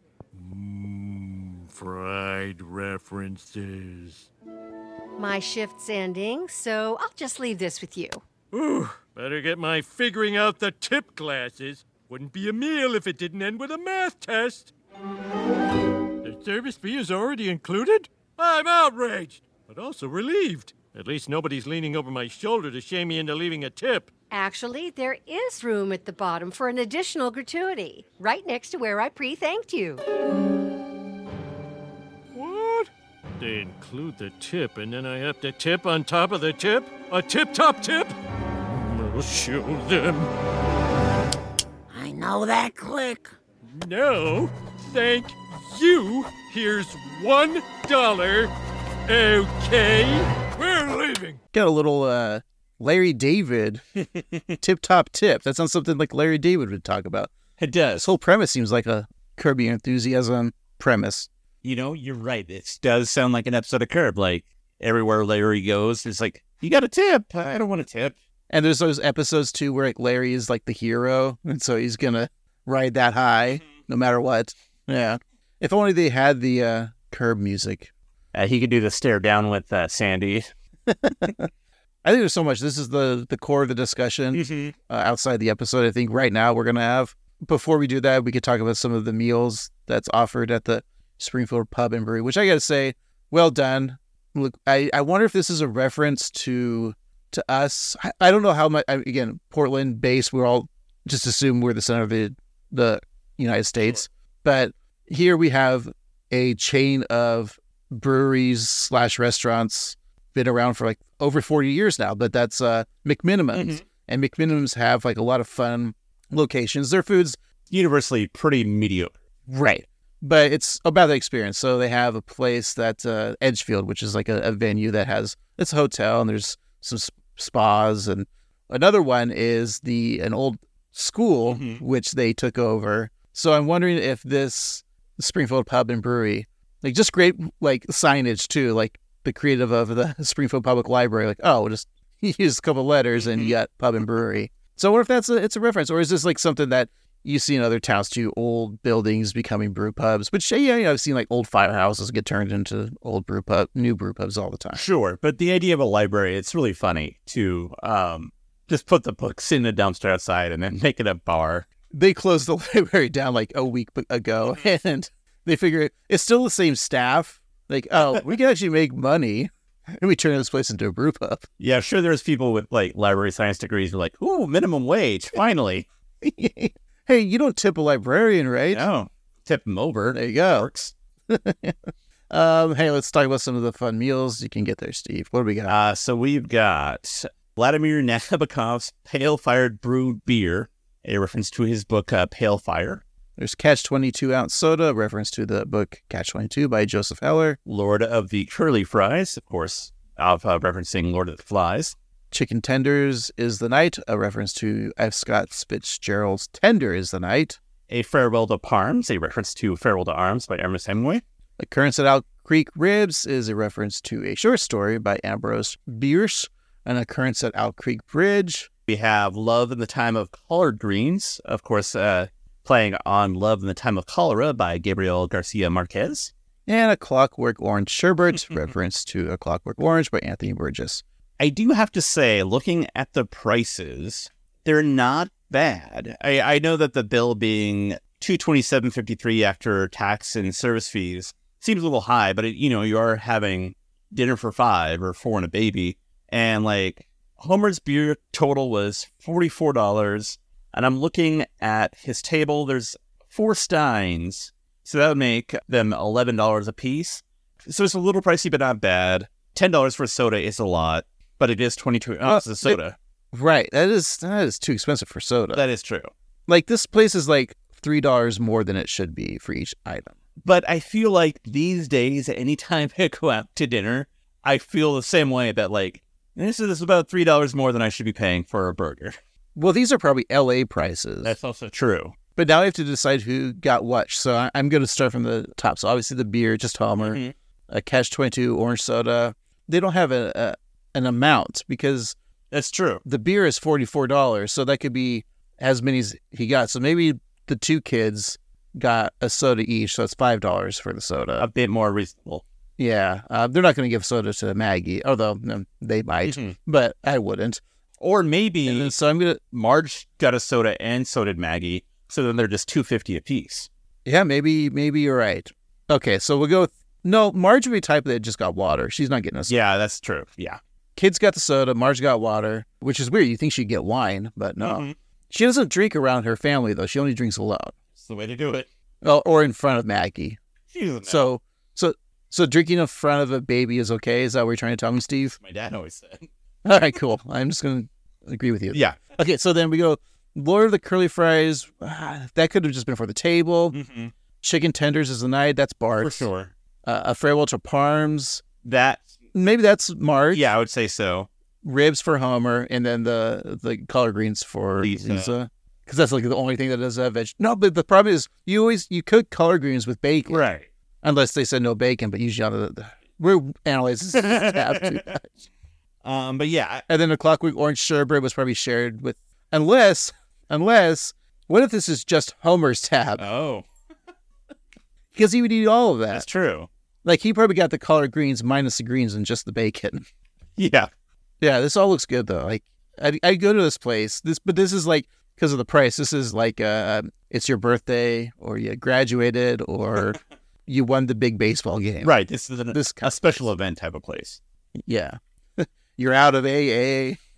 Mmm, fried references. My shift's ending, so I'll just leave this with you. Ooh, better get my figuring out the tip classes. Wouldn't be a meal if it didn't end with a math test. The service fee is already included? I'm outraged, but also relieved. At least nobody's leaning over my shoulder to shame me into leaving a tip. Actually, there is room at the bottom for an additional gratuity, right next to where I pre-thanked you. What? They include the tip, and then I have to tip on top of the tip? A tip-top tip? I'll show them. I know that click. No, thank you. Here's one dollar. Okay, we're leaving. Got a little uh, Larry David tip top tip. That sounds something like Larry David would talk about. It does. This whole premise seems like a Curb Your Enthusiasm premise. You know, you're right. It does sound like an episode of Curb. Like, everywhere Larry goes, it's like, you got a tip. I don't want a tip. And there's those episodes, too, where like Larry is like the hero. And so he's going to ride that high no matter what. Yeah. If only they had the uh, Curb music. Uh, he could do the stare down with uh, Sandy. I think there's so much. This is the, the core of the discussion Mm-hmm. uh, outside the episode. I think right now we're going to have. Before we do that, we could talk about some of the meals that's offered at the Springfield Pub and Brewery, which I got to say, well done. Look, I, I wonder if this is a reference to to us. I, I don't know how much, I, again, Portland based, we're all just assume we're the center of the, the United States. But here we have a chain of breweries slash restaurants been around for like over forty years now, but that's uh, McMinimum's. Mm-hmm. And McMinimum's have like a lot of fun locations. Their food's universally pretty mediocre. Right. But it's about the experience. So they have a place that uh, Edgefield, which is like a, a venue that has, it's a hotel and there's some spas. And another one is the an old school, mm-hmm. which they took over. So I'm wondering if this Springfield Pub and Brewery, like just great like signage too, like the creative of the Springfield Public Library, like, oh, we'll just use a couple letters mm-hmm. and you got Pub and Brewery. So I wonder if that's a, it's a reference, or is this like something that you see in other towns too, old buildings becoming brew pubs, which, yeah, you know, I've seen like old firehouses get turned into old brew pub, new brew pubs all the time. Sure. But the idea of a library, it's really funny to um, just put the books in a dumpster outside and then make it a bar. They closed the library down like a week ago and they figure it's still the same staff. Like, oh, we can actually make money. And we turn this place into a brew pub. Yeah, sure. There's people with like library science degrees who are like, ooh, minimum wage, finally. Hey, you don't tip a librarian, right? No, tip them over. There you go. Works. um, hey, let's talk about some of the fun meals you can get there, Steve. What do we got? Uh, so we've got Vladimir Nabokov's Pale Fired Brewed Beer, a reference to his book, uh, Pale Fire. There's Catch twenty-two Ounce Soda, a reference to the book Catch twenty-two by Joseph Heller. Lord of the Curly Fries, of course, of uh, referencing Lord of the Flies. Chicken Tenders is the Night, a reference to F. Scott Fitzgerald's Tender is the Night. A Farewell to Parms, a reference to Farewell to Arms by Ernest Hemingway. Occurrence at Owl Creek Ribs is a reference to a short story by Ambrose Bierce. An Occurrence at Owl Creek Bridge. We have Love in the Time of Collard Greens, of course, uh, playing on Love in the Time of Cholera by Gabriel Garcia Marquez. And A Clockwork Orange Sherbet, reference to A Clockwork Orange by Anthony Burgess. I do have to say, looking at the prices, they're not bad. I, I know that the bill being two hundred twenty-seven dollars and fifty-three cents after tax and service fees seems a little high, but it, you know, you are having dinner for five or four and a baby. And like Homer's beer total was forty-four dollars. And I'm looking at his table. There's four steins. So that would make them eleven dollars a piece. So it's a little pricey, but not bad. ten dollars for soda is a lot, but it is twenty-two ounces uh, of soda. It, right. That is that is too expensive for soda. That is true. Like this place is like three dollars more than it should be for each item. But I feel like these days, anytime I go out to dinner, I feel the same way that like, this is about three dollars more than I should be paying for a burger. Well, these are probably L A prices. That's also true. But now I have to decide who got what. So I, I'm going to start from the top. So obviously the beer, just Homer, mm-hmm. a Catch twenty-two orange soda. They don't have a, a an amount because that's true. The beer is forty-four dollars. So that could be as many as he got. So maybe the two kids got a soda each. So it's five dollars for the soda. A bit more reasonable. Yeah. Uh, they're not going to give soda to Maggie, although um, they might, mm-hmm. but I wouldn't. Or maybe then, so I'm gonna Marge got a soda and so did Maggie. So then they're just two fifty a piece. Yeah, maybe maybe you're right. Okay, so we'll go with no. Marge would be type that just got water. She's not getting a soda. Yeah, that's true. Yeah, kids got the soda. Marge got water, which is weird. You think she'd get wine, but no. Mm-hmm. She doesn't drink around her family though. She only drinks alone. It's the way to do it. Well, or in front of Maggie. So so so drinking in front of a baby is okay. Is that what you're trying to tell me, Steve? My dad always said. All right, cool. I'm just gonna agree with you. Yeah. Okay, so then we go Lord of the Curly Fries. Ah, that could have just been for the table. Mm-hmm. Chicken Tenders is the night. That's Bart. For sure. Uh, a Farewell to Parms. That maybe that's Marge. Yeah, I would say so. Ribs for Homer, and then the the collard greens for Lisa. Lisa. Because that's like the only thing that does have veg. No, but the problem is you always you cook collard greens with bacon, right? Unless they said no bacon, but usually on the, the we're analyzing this tab too much. Um, but yeah, and then the Clockwork Orange sherbet was probably shared with unless unless what if this is just Homer's tab? Oh, because he would eat all of that. That's true. Like he probably got the collard greens minus the greens and just the bacon. Yeah, yeah. This all looks good though. Like I I go to this place. This but this is like. Because of the price, this is like uh, it's your birthday, or you graduated, or you won the big baseball game. Right. This is an, this a special event type of place. Yeah. You're out of A A.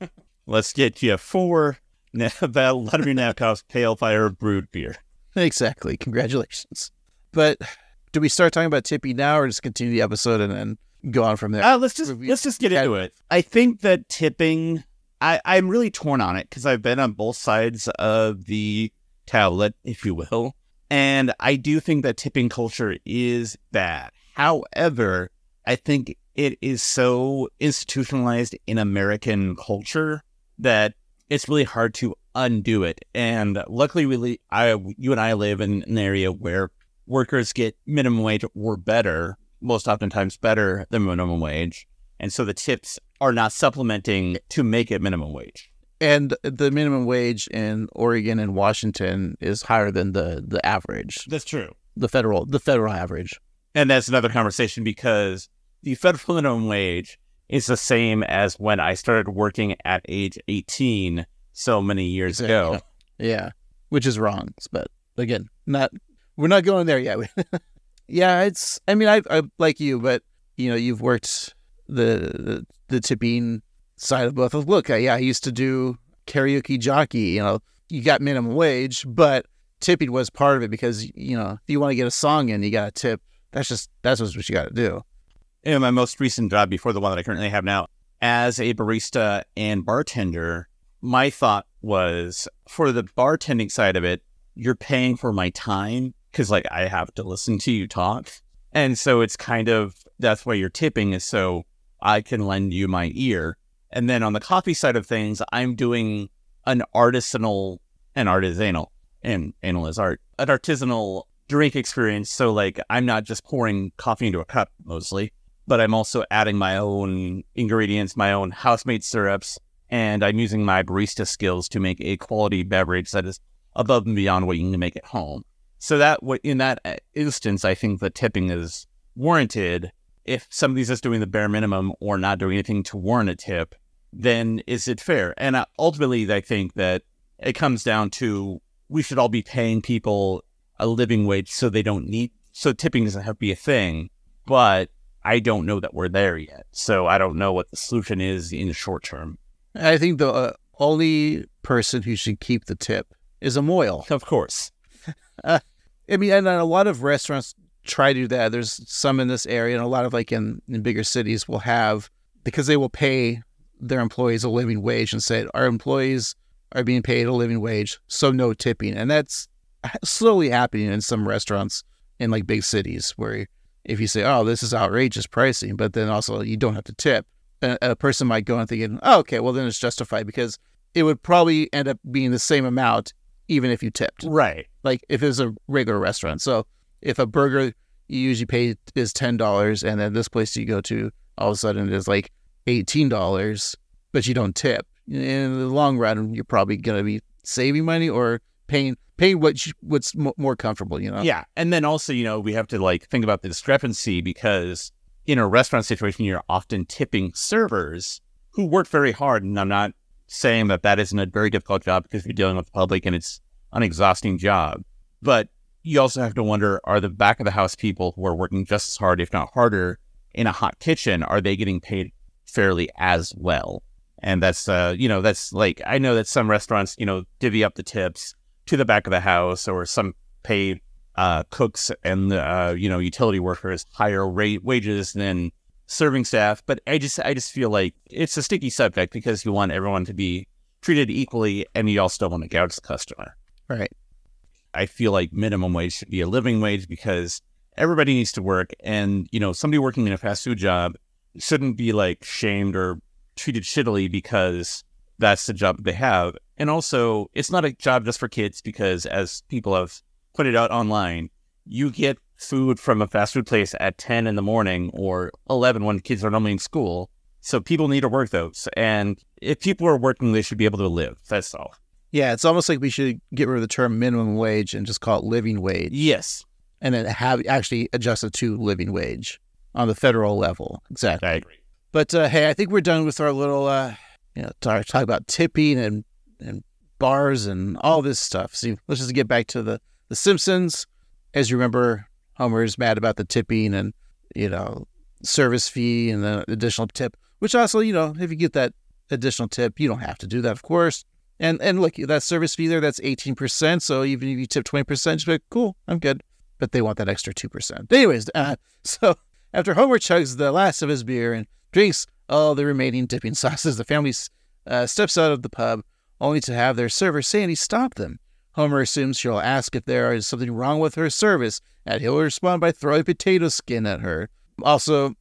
Let's get you four Vladimir Nabokov Pale Fire Brewed beer. Exactly. Congratulations. But do we start talking about Tippy now, or just continue the episode and then go on from there? Uh, let's just let's just get into it. I think that tipping. I, I'm really torn on it because I've been on both sides of the tablet, if you will. And I do think that tipping culture is bad. However, I think it is so institutionalized in American culture that it's really hard to undo it. And luckily, we li- I, you and I live in an area where workers get minimum wage or better, most oftentimes better than minimum wage. And so the tips are not supplementing to make it minimum wage. And the minimum wage in Oregon and Washington is higher than the, the average. That's true. The federal the federal average. And that's another conversation because the federal minimum wage is the same as when I started working at age eighteen so many years ago. Yeah, which is wrong. But again, not we're not going there yet. Yeah, it's. I mean, I I like you, but you know, you've worked the the, the tipping side of both. Look, I, yeah, I used to do karaoke jockey. You know, you got minimum wage, but tipping was part of it because you know if you want to get a song in, you got to tip. That's just that's what you got to do. In my most recent job, before the one that I currently have now, as a barista and bartender, my thought was for the bartending side of it, you're paying for my time because like I have to listen to you talk. And so it's kind of, that's why you're tipping is so I can lend you my ear. And then on the coffee side of things, I'm doing an artisanal and artisanal and anal is art, an artisanal drink experience. So like I'm not just pouring coffee into a cup mostly, but I'm also adding my own ingredients, my own house-made syrups, and I'm using my barista skills to make a quality beverage that is above and beyond what you can make at home. So that in that instance, I think the tipping is warranted. If somebody's just doing the bare minimum or not doing anything to warrant a tip, then is it fair? And ultimately, I think that it comes down to we should all be paying people a living wage so they don't need, so tipping doesn't have to be a thing. But I don't know that we're there yet. So I don't know what the solution is in the short term. I think the uh, only person who should keep the tip is a moil. Of course. uh, I mean, and a lot of restaurants try to do that. There's some in this area, and a lot of like in, in bigger cities will have, because they will pay their employees a living wage and say, our employees are being paid a living wage, so no tipping. And that's slowly happening in some restaurants in like big cities where if you say, oh, this is outrageous pricing, but then also you don't have to tip, a, a person might go and thinking, oh, okay, well, then it's justified because it would probably end up being the same amount even if you tipped. Right. Like if it's a regular restaurant. So if a burger you usually pay is ten dollars and then this place you go to, all of a sudden it is like eighteen dollars, but you don't tip. In the long run, you're probably going to be saving money or paying pay what you, what's m- more comfortable, you know? Yeah. And then also, you know, we have to like think about the discrepancy because in a restaurant situation, you're often tipping servers who work very hard. And I'm not saying that that isn't a very difficult job because you're dealing with the public and it's an exhausting job. But you also have to wonder, are the back of the house people who are working just as hard, if not harder, in a hot kitchen, are they getting paid fairly as well? And that's, uh, you know, that's like, I know that some restaurants, you know, divvy up the tips to the back of the house, or some pay uh, cooks and, uh, you know, utility workers higher rate wages than serving staff, but I just I just feel like it's a sticky subject because you want everyone to be treated equally, and you also don't want to gouge the customer. Right. I feel like minimum wage should be a living wage because everybody needs to work, and you know, somebody working in a fast food job shouldn't be like shamed or treated shittily because that's the job that they have. And also, it's not a job just for kids because, as people have put it out online, you get food from a fast food place at ten in the morning or eleven when kids are normally in school. So people need to work those. And if people are working, they should be able to live. That's all. Yeah, it's almost like we should get rid of the term minimum wage and just call it living wage. Yes. And then have actually adjust it to living wage on the federal level. Exactly. I agree. But uh, hey, I think we're done with our little, uh, you know, talk, talk about tipping and, and bars and all this stuff. So let's just get back to the, the Simpsons. As you remember, Homer's mad about the tipping and, you know, service fee and the additional tip, which also, you know, if you get that additional tip, you don't have to do that, of course. And and look, that service fee there, that's eighteen percent. So even if you tip twenty percent, just be like, cool, I'm good. But they want that extra two percent. Anyways, uh, so after Homer chugs the last of his beer and drinks all the remaining dipping sauces, the family uh, steps out of the pub, only to have their server Sandy stop them. Homer assumes she'll ask if there is something wrong with her service, and he'll respond by throwing potato skin at her. Also,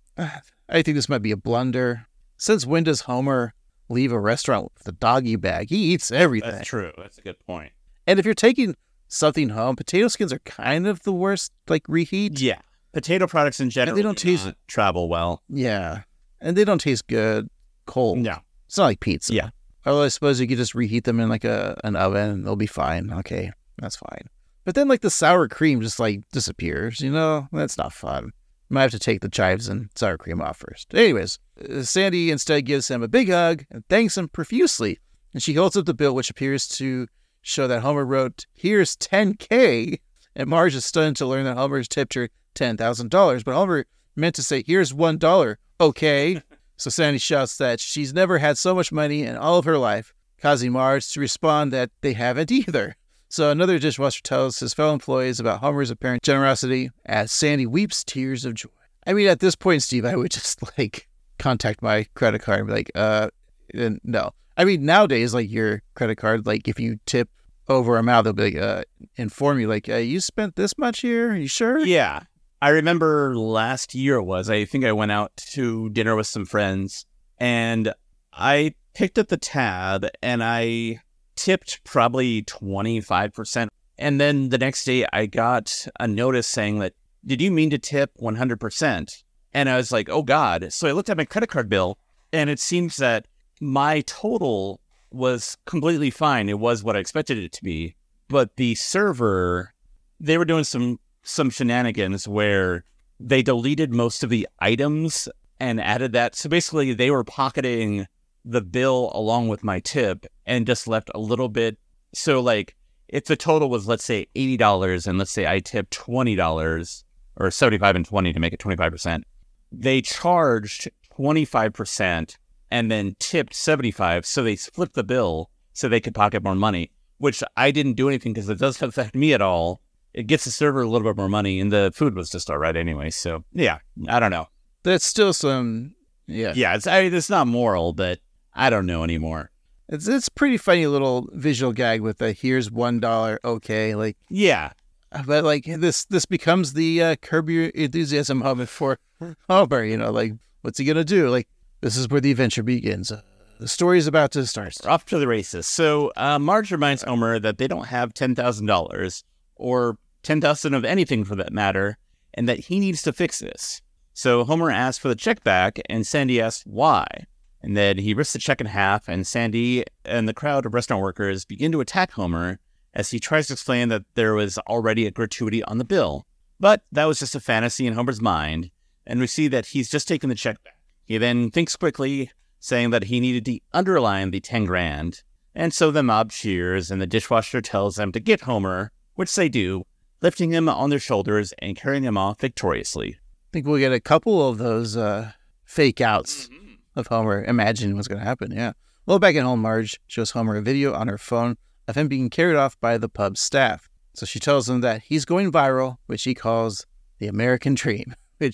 I think this might be a blunder. Since when does Homer leave a restaurant with a doggy bag? He eats everything. That's true. That's a good point. And if you're taking something home, potato skins are kind of the worst, like, reheat. Yeah. Potato products in general and they don't taste not travel well. Yeah. And they don't taste good cold. No. It's not like pizza. Yeah. Although I suppose you could just reheat them in like a an oven and they'll be fine. Okay, that's fine. But then like the sour cream just like disappears, you know? That's not fun. Might have to take the chives and sour cream off first. Anyways, uh, Sandy instead gives him a big hug and thanks him profusely. And she holds up the bill, which appears to show that Homer wrote, "Here's ten K." And Marge is stunned to learn that Homer's tipped her ten thousand dollars. But Homer meant to say, "Here's one dollar, okay?" So Sandy shouts that she's never had so much money in all of her life, causing Marge to respond that they haven't either. So another dishwasher tells his fellow employees about Homer's apparent generosity as Sandy weeps tears of joy. I mean, at this point, Steve, I would just, like, contact my credit card and be like, uh, no. I mean, nowadays, like, your credit card, like, if you tip over amount, they'll be like, uh, inform you, like, uh, you spent this much here? Are you sure? Yeah. I remember last year it was, I think I went out to dinner with some friends and I picked up the tab and I tipped probably twenty-five percent. And then the next day I got a notice saying that, did you mean to tip one hundred percent? And I was like, oh God. So I looked at my credit card bill and it seems that my total was completely fine. It was what I expected it to be. But the server, they were doing some some shenanigans where they deleted most of the items and added that. So basically they were pocketing the bill along with my tip and just left a little bit. So like if the total was, let's say eighty dollars and let's say I tipped twenty dollars or seventy-five and twenty to make it twenty-five percent, they charged twenty-five percent and then tipped seventy-five. So they flipped the bill so they could pocket more money, which I didn't do anything because it doesn't affect me at all. It gets the server a little bit more money, and the food was just all right anyway. So, yeah, I don't know. That's still some, yeah. Yeah, it's I, it's not moral, but I don't know anymore. It's it's pretty funny little visual gag with the here's one dollar, okay, like. Yeah. But, like, this this becomes the uh, Curb Your Enthusiasm moment for Homer, you know, like, what's he going to do? Like, this is where the adventure begins. Uh, the story's about to start. We're off to the races. So, uh, Marge reminds Homer that they don't have ten thousand dollars or ten thousand dollars of anything for that matter, and that he needs to fix this. So Homer asks for the check back, and Sandy asks why. And then he rips the check in half, and Sandy and the crowd of restaurant workers begin to attack Homer as he tries to explain that there was already a gratuity on the bill. But that was just a fantasy in Homer's mind, and we see that he's just taken the check back. He then thinks quickly, saying that he needed to underline the ten grand, and so the mob cheers, and the dishwasher tells them to get Homer, which they do, lifting him on their shoulders and carrying him off victoriously. I think we'll get a couple of those uh, fake outs mm-hmm. of Homer imagining what's going to happen, yeah. Well, back at home, Marge shows Homer a video on her phone of him being carried off by the pub staff. So she tells him that he's going viral, which he calls the American dream, which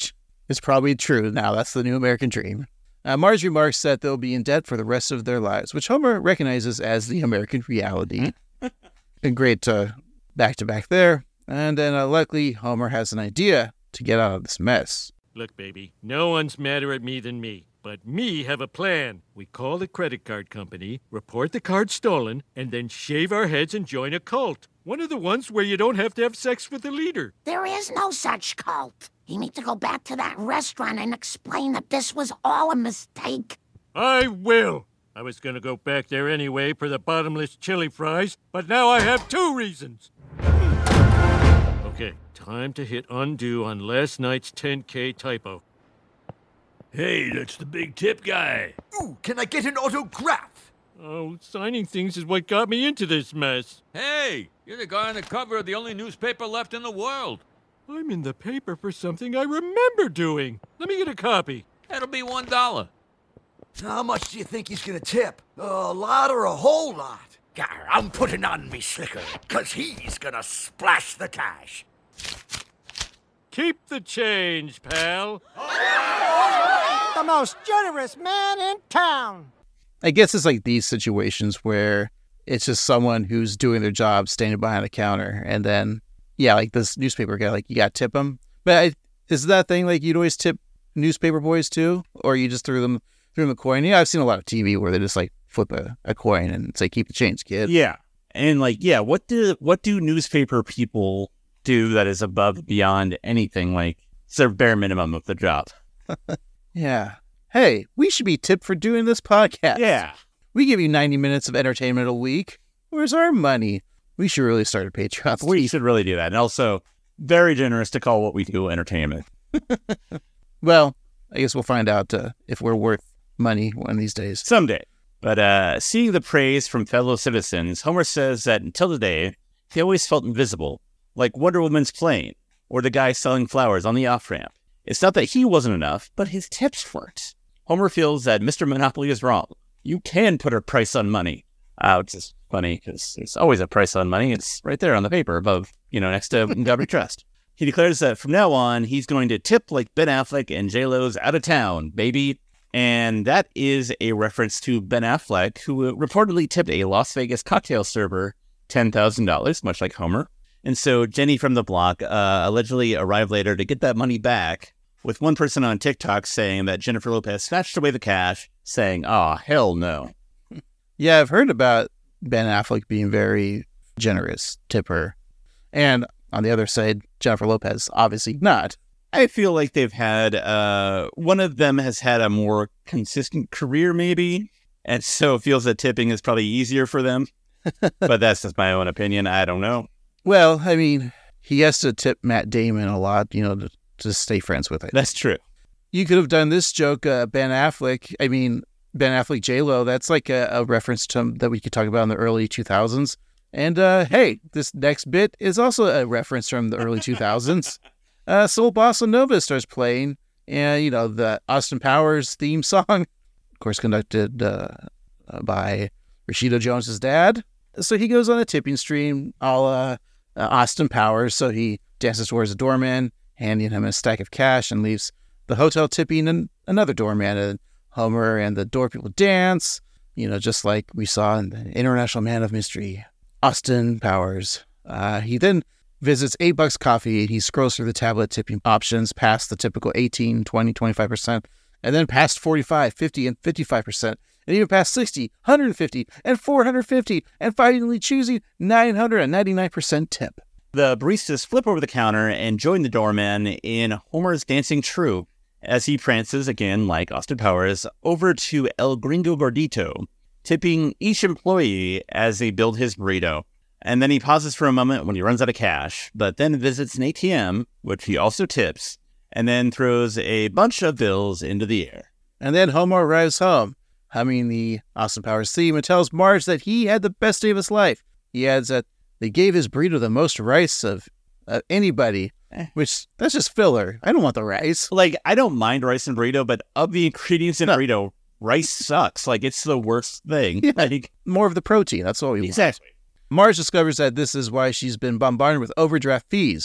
It's probably true now. That's the new American dream. Uh, Marge remarks that they'll be in debt for the rest of their lives, which Homer recognizes as the American reality. A great uh, back-to-back there. And then uh, luckily, Homer has an idea to get out of this mess. Look, baby, no one's madder at me than me. But me have a plan. We call the credit card company, report the card stolen, and then shave our heads and join a cult. One of the ones where you don't have to have sex with the leader. There is no such cult. You need to go back to that restaurant and explain that this was all a mistake. I will. I was gonna go back there anyway for the bottomless chili fries, but now I have two reasons. Okay, time to hit undo on last night's ten K typo. Hey, that's the big tip guy. Ooh, can I get an autograph? Oh, signing things is what got me into this mess. Hey, you're the guy on the cover of the only newspaper left in the world. I'm in the paper for something I remember doing. Let me get a copy. That'll be one dollar. How much do you think he's gonna tip? A lot or a whole lot? Gar, I'm putting on me slicker, cause he's gonna splash the cash. Keep the change, pal. The most generous man in town. I guess it's like these situations where it's just someone who's doing their job, standing behind a counter, and then, yeah, like this newspaper guy, like, you got to tip them. But I, is that thing like you'd always tip newspaper boys too? Or you just threw them threw them a coin? Yeah, I've seen a lot of T V where they just like flip a, a coin and say, keep the change, kid. Yeah. And like, yeah, what do what do newspaper people do that is above and beyond anything? Like, it's their bare minimum of the job. Yeah. Hey, we should be tipped for doing this podcast. Yeah. We give you ninety minutes of entertainment a week. Where's our money? We should really start a Patreon. We should really do that. And also, very generous to call what we do entertainment. Well, I guess we'll find out uh, if we're worth money one of these days. Someday. But uh, seeing the praise from fellow citizens, Homer says that until today, he always felt invisible, like Wonder Woman's plane or the guy selling flowers on the off-ramp. It's not that he wasn't enough, but his tips weren't. Homer feels that Mister Monopoly is wrong. You can put a price on money. Uh, which is funny, because there's always a price on money. It's right there on the paper above, you know, next to Gotta Be Trust. He declares that from now on, he's going to tip like Ben Affleck and J-Lo's Out of Town, baby. And that is a reference to Ben Affleck, who reportedly tipped a Las Vegas cocktail server ten thousand dollars, much like Homer. And so Jenny from the block uh, allegedly arrived later to get that money back, with one person on TikTok saying that Jennifer Lopez snatched away the cash, saying, "Oh, hell no." Yeah, I've heard about Ben Affleck being very generous tipper. And on the other side, Jennifer Lopez, obviously not. I feel like they've had, uh, one of them has had a more consistent career, maybe. And so it feels that tipping is probably easier for them. But that's just my own opinion. I don't know. Well, I mean, he has to tip Matt Damon a lot, you know, to, to stay friends with it. That's true. You could have done this joke, uh, Ben Affleck. I mean, Ben Affleck, J-Lo, that's like a, a reference to that we could talk about in the early two thousands. And uh, hey, this next bit is also a reference from the early two thousands. Uh, Soul Bossa Nova starts playing, and you know, the Austin Powers theme song, of course, conducted uh, uh, by Rashida Jones's dad. So he goes on a tipping stream, a la uh, Austin Powers. So he dances towards the doorman, handing him a stack of cash, and leaves the hotel tipping an, another doorman. And Homer and the door people dance, you know, just like we saw in the International Man of Mystery, Austin Powers. Uh, he then visits eight bucks Coffee, and he scrolls through the tablet tipping options past the typical eighteen, twenty, twenty-five percent, and then past forty-five, fifty, and fifty-five percent, and even past sixty, one hundred fifty, and four hundred fifty, and finally choosing nine hundred ninety-nine percent tip. The baristas flip over the counter and join the doorman in Homer's dancing troupe as he prances, again like Austin Powers, over to El Gringo Gordito, tipping each employee as they build his burrito. And then he pauses for a moment when he runs out of cash, but then visits an A T M, which he also tips, and then throws a bunch of bills into the air. And then Homer arrives home, humming the Austin Powers theme, and tells Marge that he had the best day of his life. He adds that they gave his burrito the most rice of uh, anybody, which, that's just filler. I don't want the rice. Like, I don't mind rice and burrito, but of the ingredients in no. burrito, rice sucks. Like, it's the worst thing. Yeah, like, more of the protein. That's all we exactly. want. Marge discovers that this is why she's been bombarded with overdraft fees.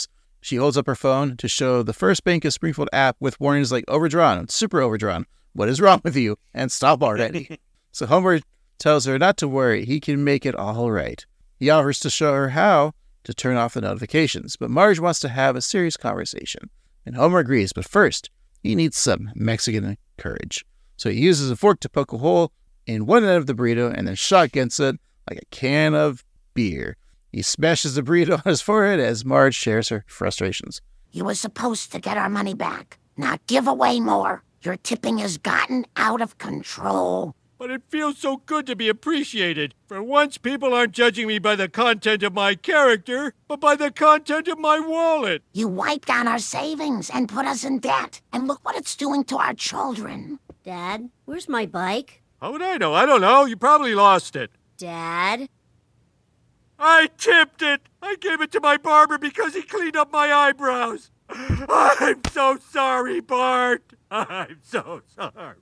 She holds up her phone to show the First Bank of Springfield app with warnings like overdrawn, super overdrawn. What is wrong with you? And stop already. So Homer tells her not to worry. He can make it all right. He offers to show her how to turn off the notifications, but Marge wants to have a serious conversation. And Homer agrees, but first, he needs some Mexican courage. So he uses a fork to poke a hole in one end of the burrito and then shotguns it like a can of beer. He smashes the burrito on his forehead as Marge shares her frustrations. You were supposed to get our money back, not give away more. Your tipping has gotten out of control. But it feels so good to be appreciated. For once, people aren't judging me by the content of my character, but by the content of my wallet. You wiped out our savings and put us in debt. And look what it's doing to our children. Dad, where's my bike? How would I know? I don't know. You probably lost it. Dad? I tipped it! I gave it to my barber because he cleaned up my eyebrows. I'm so sorry, Bart. I'm so sorry.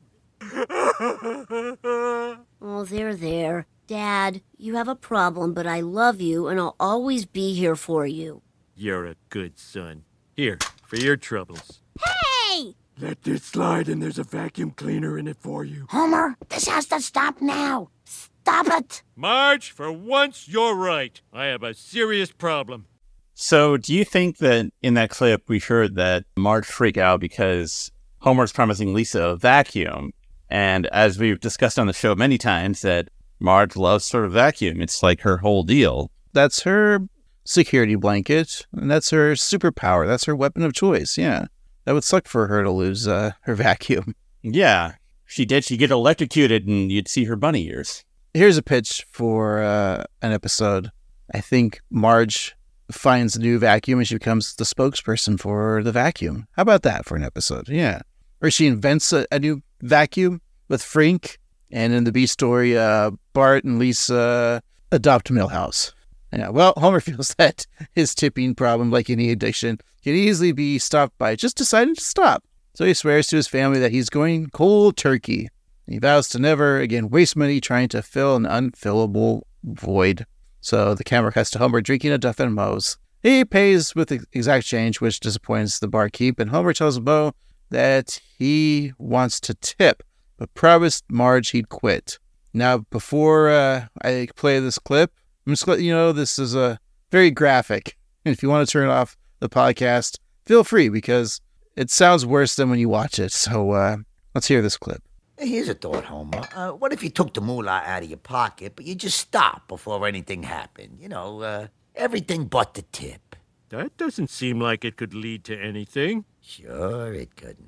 Oh, there, there. Dad, you have a problem, but I love you, and I'll always be here for you. You're a good son. Here, for your troubles. Hey! Let this slide, and there's a vacuum cleaner in it for you. Homer, this has to stop now. Stop it! Marge, for once, you're right. I have a serious problem. So do you think that in that clip we heard that Marge freak out because Homer's promising Lisa a vacuum? And as we've discussed on the show many times, that Marge loves sort of vacuum. It's like her whole deal. That's her security blanket, and that's her superpower. That's her weapon of choice, yeah. That would suck for her to lose uh, her vacuum. Yeah, she did. She'd get electrocuted and you'd see her bunny ears. Here's a pitch for uh, an episode. I think Marge finds a new vacuum and she becomes the spokesperson for the vacuum. How about that for an episode? Yeah. Or she invents a, a new vacuum with Frink. And in the B story, uh, Bart and Lisa adopt Milhouse. Yeah, well, Homer feels that his tipping problem, like any addiction, can easily be stopped by just deciding to stop. So he swears to his family that he's going cold turkey. He vows to never again waste money trying to fill an unfillable void. So the camera cuts to Homer drinking a Duff and Moe's. He pays with the exact change, which disappoints the barkeep, and Homer tells Moe that he wants to tip, but promised Marge he'd quit. Now, before uh, I play this clip, I'm just letting you know this is a very graphic. And if you want to turn off the podcast, feel free, because it sounds worse than when you watch it. So uh, let's hear this clip. Here's a thought, Homer. Uh, what if you took the moolah out of your pocket, but you just stopped before anything happened? You know, uh, everything but the tip. That doesn't seem like it could lead to anything. Sure it couldn't.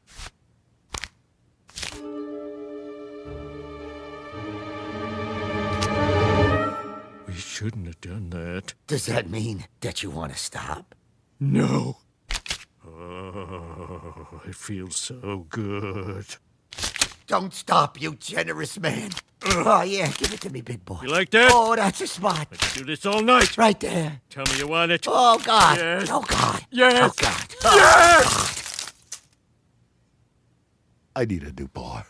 We shouldn't have done that. Does that mean that you want to stop? No. Oh, it feels so good. Don't stop, you generous man. Oh, yeah, give it to me, big boy. You like that? Oh, that's a spot. I can do this all night. Right there. Tell me you want it. Oh, God. Yes. Oh, God. Yes. Oh, God. Oh, yes! I need a new bar.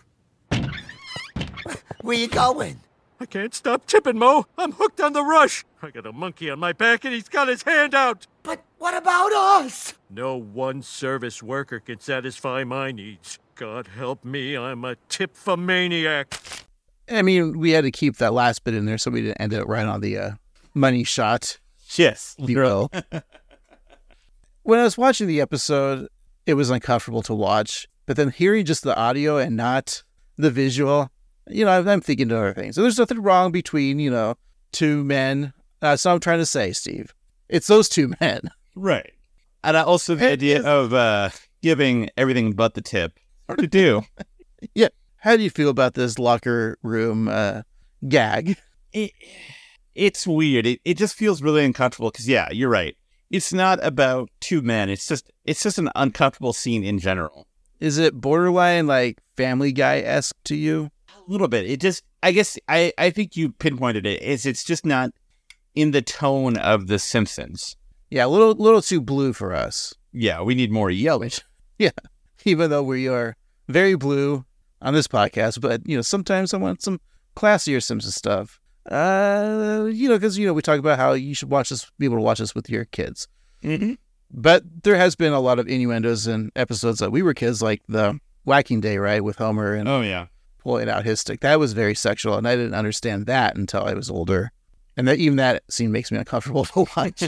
Where you going? I can't stop tipping, Mo. I'm hooked on the rush. I got a monkey on my back and he's got his hand out. But what about us? No one service worker can satisfy my needs. God help me, I'm a tip-for-maniac. I mean, we had to keep that last bit in there so we didn't end it right on the uh, money shot. Yes. When I was watching the episode, it was uncomfortable to watch. But then hearing just the audio and not the visual, you know, I'm thinking of other things. So there's nothing wrong between, you know, two men. That's what I'm trying to say, Steve. It's those two men. Right. And I also the idea of uh, giving everything but the tip. Hard to do. Yeah. How do you feel about this locker room uh, gag? It, it's weird. It it just feels really uncomfortable because, yeah, you're right. It's not about two men. It's just it's just an uncomfortable scene in general. Is it borderline like Family Guy-esque to you? A little bit. It just, I guess, I, I think you pinpointed it. Is it's just not in the tone of The Simpsons. Yeah, a little little too blue for us. Yeah, we need more yellow. Yeah, even though we are very blue on this podcast, but, you know, sometimes I want some classier Simpsons stuff. Uh, you know, because, you know, we talk about how you should watch this, be able to watch this with your kids. Mm-hmm. But there has been a lot of innuendos in episodes that we were kids, like the Whacking Day, right, with Homer and oh yeah, pulling out his stick. That was very sexual, and I didn't understand that until I was older. And that even that scene makes me uncomfortable to watch.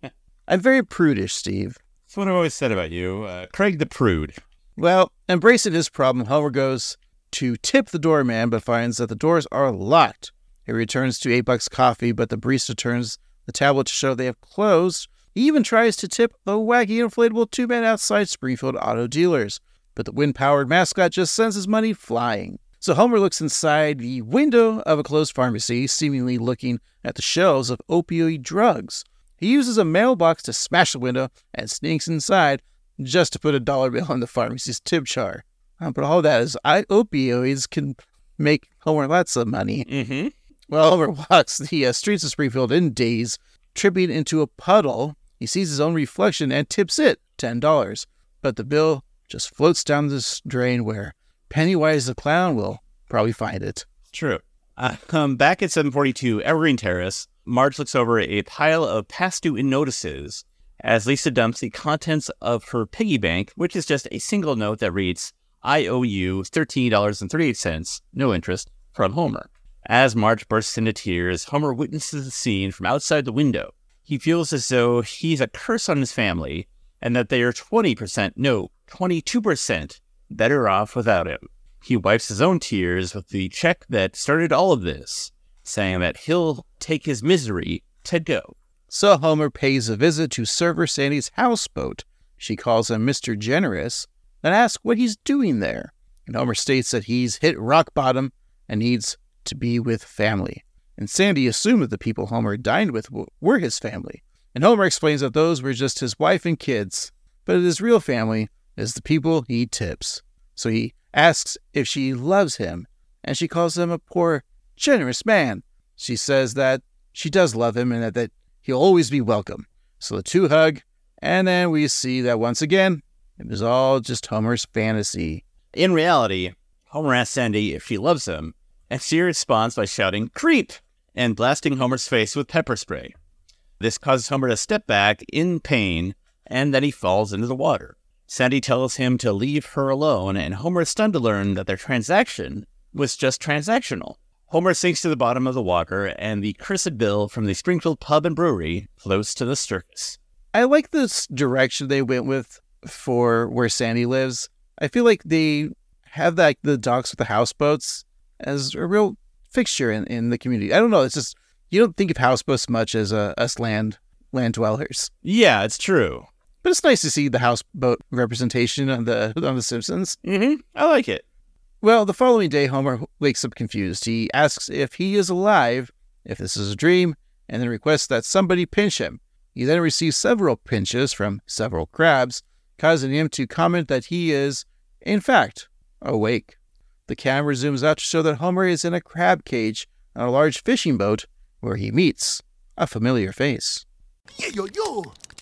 I'm very prudish, Steve. That's what I've always said about you, uh, Craig the Prude. Well, embracing his problem, Homer goes to tip the doorman, but finds that the doors are locked. He returns to eight bucks coffee, but the barista turns the tablet to show they have closed. He even tries to tip the wacky inflatable two-man outside Springfield Auto Dealers, but the wind-powered mascot just sends his money flying. So Homer looks inside the window of a closed pharmacy, seemingly looking at the shelves of opioid drugs. He uses a mailbox to smash the window and sneaks inside just to put a dollar bill in the pharmacy's tip jar. Uh, but all that is, I, opioids can make Homer lots of money. Mm-hmm. Well, Homer walks the uh, streets of Springfield in daze, tripping into a puddle. He sees his own reflection and tips it ten dollars. But the bill just floats down this drain where Pennywise the Clown will probably find it. True. Uh, um, back at seven forty-two Evergreen Terrace, Marge looks over a pile of past due notices as Lisa dumps the contents of her piggy bank, which is just a single note that reads, I owe you thirteen dollars and thirty-eight cents, no interest, from Homer. As Marge bursts into tears, Homer witnesses the scene from outside the window. He feels as though he's a curse on his family and that they are twenty percent, no, twenty-two percent better off without him. He wipes his own tears with the check that started all of this, saying that he'll take his misery to go. So Homer pays a visit to server Sandy's houseboat. She calls him Mister Generous and asks what he's doing there. And Homer states that he's hit rock bottom and needs to be with family. And Sandy assumed that the people Homer dined with were his family. And Homer explains that those were just his wife and kids, but his real family is the people he tips. So he asks if she loves him, and she calls him a poor, generous man. She says that she does love him and that, that he'll always be welcome. So the two hug, and then we see that once again, it was all just Homer's fantasy. In reality, Homer asks Sandy if she loves him, and she responds by shouting, creep, and blasting Homer's face with pepper spray. This causes Homer to step back in pain, and then he falls into the water. Sandy tells him to leave her alone, and Homer is stunned to learn that their transaction was just transactional. Homer sinks to the bottom of the water, and the cursed bill from the Springfield Pub and Brewery floats to the circus. I like this direction they went with for where Sandy lives. I feel like they have like the docks with the houseboats as a real fixture in, in the community. I don't know. It's just, you don't think of houseboats much as uh, us land land dwellers. Yeah, it's true. But it's nice to see the houseboat representation on the on The Simpsons. Mm-hmm. I like it. Well, the following day, Homer wakes up confused. He asks if he is alive, if this is a dream, and then requests that somebody pinch him. He then receives several pinches from several crabs, causing him to comment that he is, in fact, awake. The camera zooms out to show that Homer is in a crab cage on a large fishing boat where he meets a familiar face. Yo, yo, yo!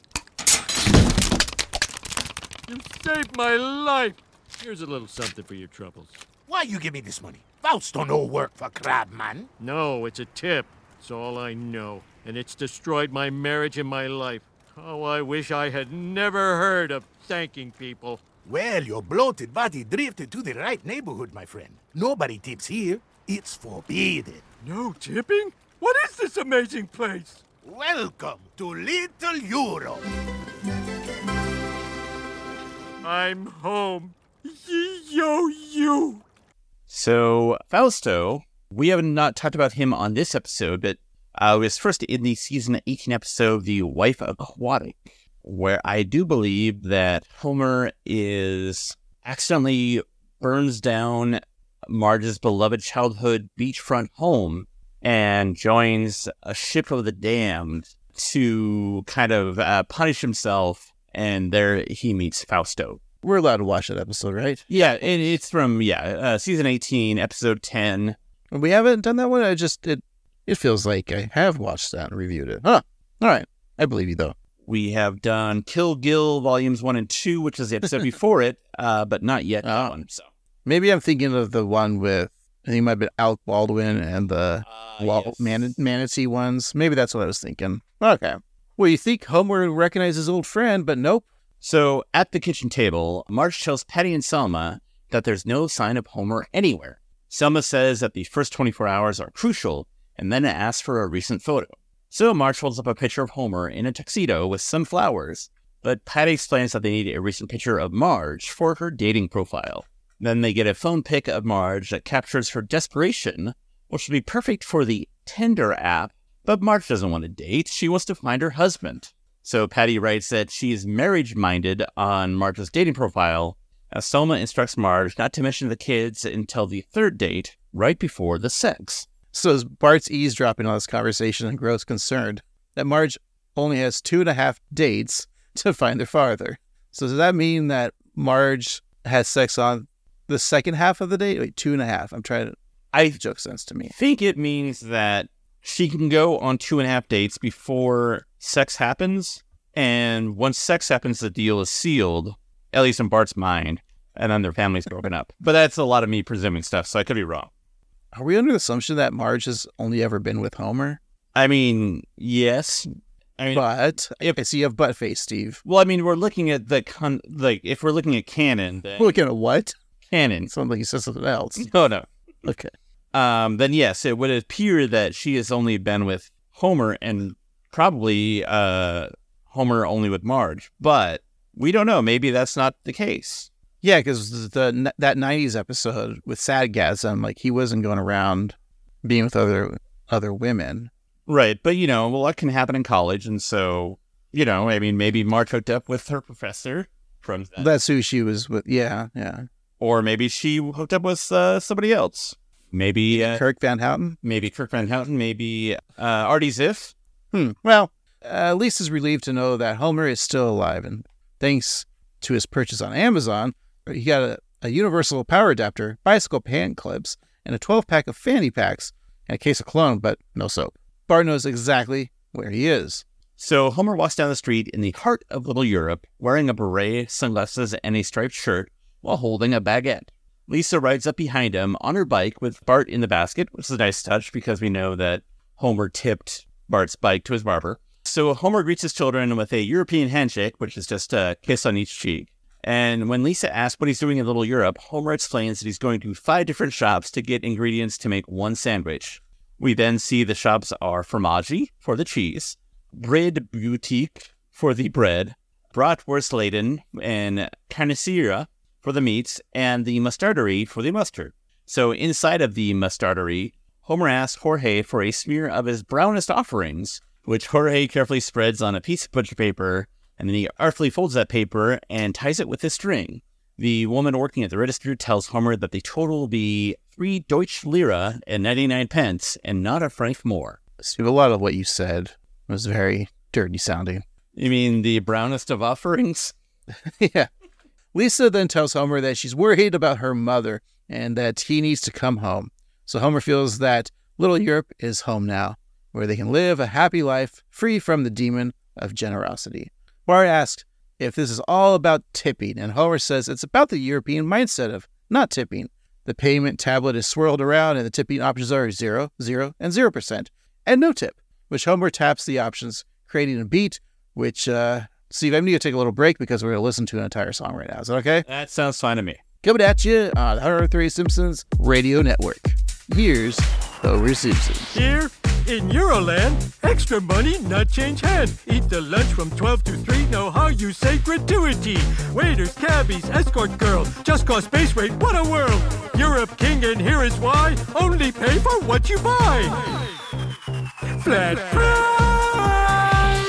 You saved my life! Here's a little something for your troubles. Why you give me this money? Fausto no work for crab, man. No, it's a tip. It's all I know. And it's destroyed my marriage and my life. Oh, I wish I had never heard of thanking people. Well, your bloated body drifted to the right neighborhood, my friend. Nobody tips here. It's forbidden. No tipping? What is this amazing place? Welcome to Little Europe. I'm home. Yo, you. So, Fausto, we have not talked about him on this episode, but uh, was first in the season eighteen episode, The Wife Aquatic, where I do believe that Homer is accidentally burns down Marge's beloved childhood beachfront home and joins a ship of the damned to kind of uh, punish himself, and there he meets Fausto. We're allowed to watch that episode, right? Yeah, it, it's from, yeah, uh, season eighteen, episode ten. We haven't done that one? I just, it it feels like I have watched that and reviewed it. Huh. All right. I believe you, though. We have done Kill Gill Volumes one and two, which is the episode before it, uh, but not yet that oh. one. So Maybe I'm thinking of the one with, I think it might have been Alec Baldwin and the uh, Wal- yes. Man- Manatee ones. Maybe that's what I was thinking. Okay. Well, you think Homer would recognize his old friend, but nope. So at the kitchen table, Marge tells Patty and Selma that there's no sign of Homer anywhere. Selma says that the first twenty-four hours are crucial, and then asks for a recent photo. So Marge holds up a picture of Homer in a tuxedo with some flowers, but Patty explains that they need a recent picture of Marge for her dating profile. Then they get a phone pic of Marge that captures her desperation, which would be perfect for the Tinder app, but Marge doesn't want to date. She wants to find her husband. So Patty writes that she is marriage-minded on Marge's dating profile, as Selma instructs Marge not to mention the kids until the third date, right before the sex. So as Bart's eavesdropping on this conversation and grows concerned that Marge only has two and a half dates to find their father. So does that mean that Marge has sex on the second half of the date? Wait, two and a half. I'm trying to... I joke sense to me. I think it means that she can go on two and a half dates before sex happens, and once sex happens, the deal is sealed, at least in Bart's mind, and then their family's broken up. But that's a lot of me presuming stuff, so I could be wrong. Are we under the assumption that Marge has only ever been with Homer? I mean, yes. I mean, but if I see you have butt face, Steve. Well, I mean, we're looking at the con- like if we're looking at canon, then we're looking at what? Canon. Sounds like he said something else. No, no. Okay. Um, then yes, it would appear that she has only been with Homer and probably uh, Homer only with Marge. But we don't know. Maybe that's not the case. Yeah, because the that nineties episode with Sadgasm, like he wasn't going around being with other other women. Right, but you know, a lot can happen in college, and so, you know, I mean, maybe Marge hooked up with her professor from that. That's who she was with, yeah, yeah. Or maybe she hooked up with uh, somebody else. Maybe... Uh, Kirk Van Houten? Maybe Kirk Van Houten, maybe uh, Artie Ziff. Hmm, well, uh, Lisa's relieved to know that Homer is still alive, and thanks to his purchase on Amazon, he got a, a universal power adapter, bicycle pant clips, and a twelve-pack of fanny packs, and a case of cologne, but no soap. Bart knows exactly where he is. So Homer walks down the street in the heart of Little Europe, wearing a beret, sunglasses, and a striped shirt, while holding a baguette. Lisa rides up behind him on her bike with Bart in the basket, which is a nice touch because we know that Homer tipped Bart's bike to his barber. So Homer greets his children with a European handshake, which is just a kiss on each cheek. And when Lisa asks what he's doing in Little Europe, Homer explains that he's going to five different shops to get ingredients to make one sandwich. We then see the shops are Formaggi for the cheese, Bread Boutique for the bread, Bratwurstladen and Carniceria for the meats, and the Mustardery for the mustard. So inside of the Mustardery, Homer asks Jorge for a smear of his brownest offerings, which Jorge carefully spreads on a piece of butcher paper, and then he artfully folds that paper and ties it with a string. The woman working at the register tells Homer that the total will be three Deutsche Lira and ninety-nine pence, and not a franc more. Steve, a lot of what you said was very dirty sounding. You mean the brownest of offerings? Yeah. Lisa then tells Homer that she's worried about her mother and that he needs to come home. So Homer feels that Little Europe is home now, where they can live a happy life free from the demon of generosity. Bart asks if this is all about tipping, and Homer says it's about the European mindset of not tipping. The payment tablet is swirled around, and the tipping options are zero, zero, and zero percent, and no tip, which Homer taps the options, creating a beat, which, uh, Steve, I need to take a little break because we're going to listen to an entire song right now. Is that okay? That sounds fine to me. Coming at you on the one oh three Simpsons Radio Network. Here's Homer Simpson. Here in Euroland, extra money, not change hand. Eat the lunch from twelve to three, know how you say gratuity. Waiters, cabbies, escort girl, just cost base rate, what a world. Europe king, and here is why, only pay for what you buy. Flat price.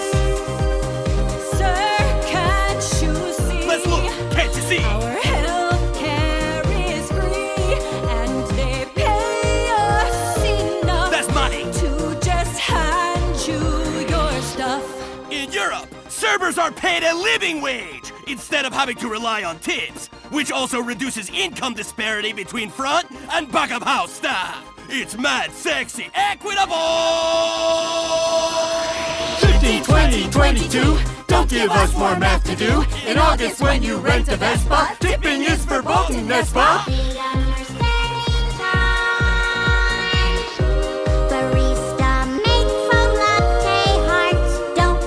Sir, can't you see? Let's look, can't you see? Our health care is free, and they pay us enough. That's money. To just hand you your stuff. In Europe, servers are paid a living wage instead of having to rely on tips, which also reduces income disparity between front and back of house staff. It's mad sexy, equitable! fifteen, twenty, twenty-two, don't give us more math to do. In August when you rent a Vespa, tipping is verboten, Nespa. Barista made from latte hearts. Don't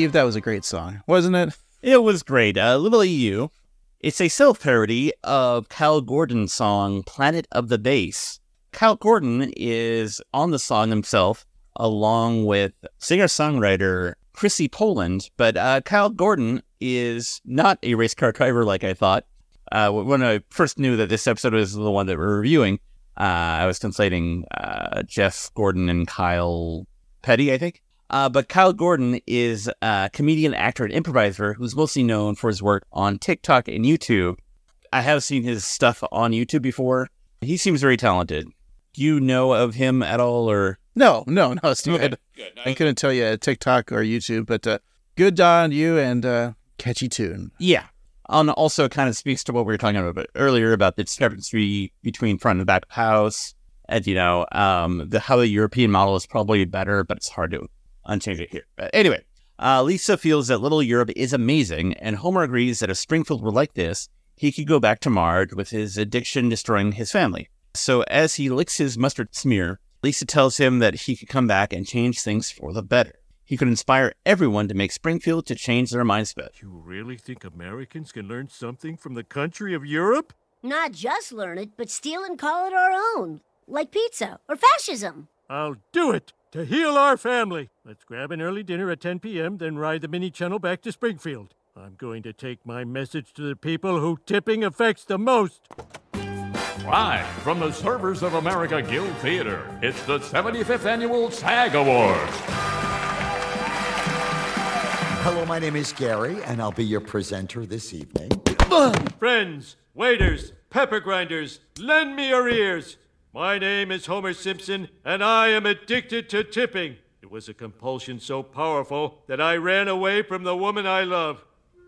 Steve, that was a great song, wasn't it? It was great. Uh, Little E U. It's a self-parody of Cal Gordon's song, Planet of the Bass. Cal Gordon is on the song himself, along with singer-songwriter Chrissy Poland, but uh, Cal Gordon is not a race car driver like I thought. Uh, when I first knew that this episode was the one that we're reviewing, uh, I was conflating uh, Jeff Gordon and Kyle Petty, I think. Uh, but Kyle Gordon is a comedian, actor, and improviser who's mostly known for his work on TikTok and YouTube. I have seen his stuff on YouTube before. He seems very talented. Do you know of him at all, or...? No, no, no, Steve. Okay, I, good. I couldn't tell you TikTok or YouTube, but uh, good on you and uh, catchy tune. Yeah. And also kind of speaks to what we were talking about earlier about the discrepancy between front and back of house, and, you know, um, the how the European model is probably better, but it's hard to unchange it here. But anyway, uh, Lisa feels that Little Europe is amazing, and Homer agrees that if Springfield were like this, he could go back to Marge with his addiction destroying his family. So as he licks his mustard smear, Lisa tells him that he could come back and change things for the better. He could inspire everyone to make Springfield to change their mindset. You really think Americans can learn something from the country of Europe? Not just learn it, but steal and call it our own. Like pizza or fascism. I'll do it to heal our family. Let's grab an early dinner at ten p.m., then ride the mini channel back to Springfield. I'm going to take my message to the people who tipping affects the most. Live from the Servers of America Guild Theater, it's the seventy-fifth Annual SAG Awards. Hello, my name is Gary, and I'll be your presenter this evening. Friends, waiters, pepper grinders, lend me your ears. My name is Homer Simpson, and I am addicted to tipping. It was a compulsion so powerful that I ran away from the woman I love.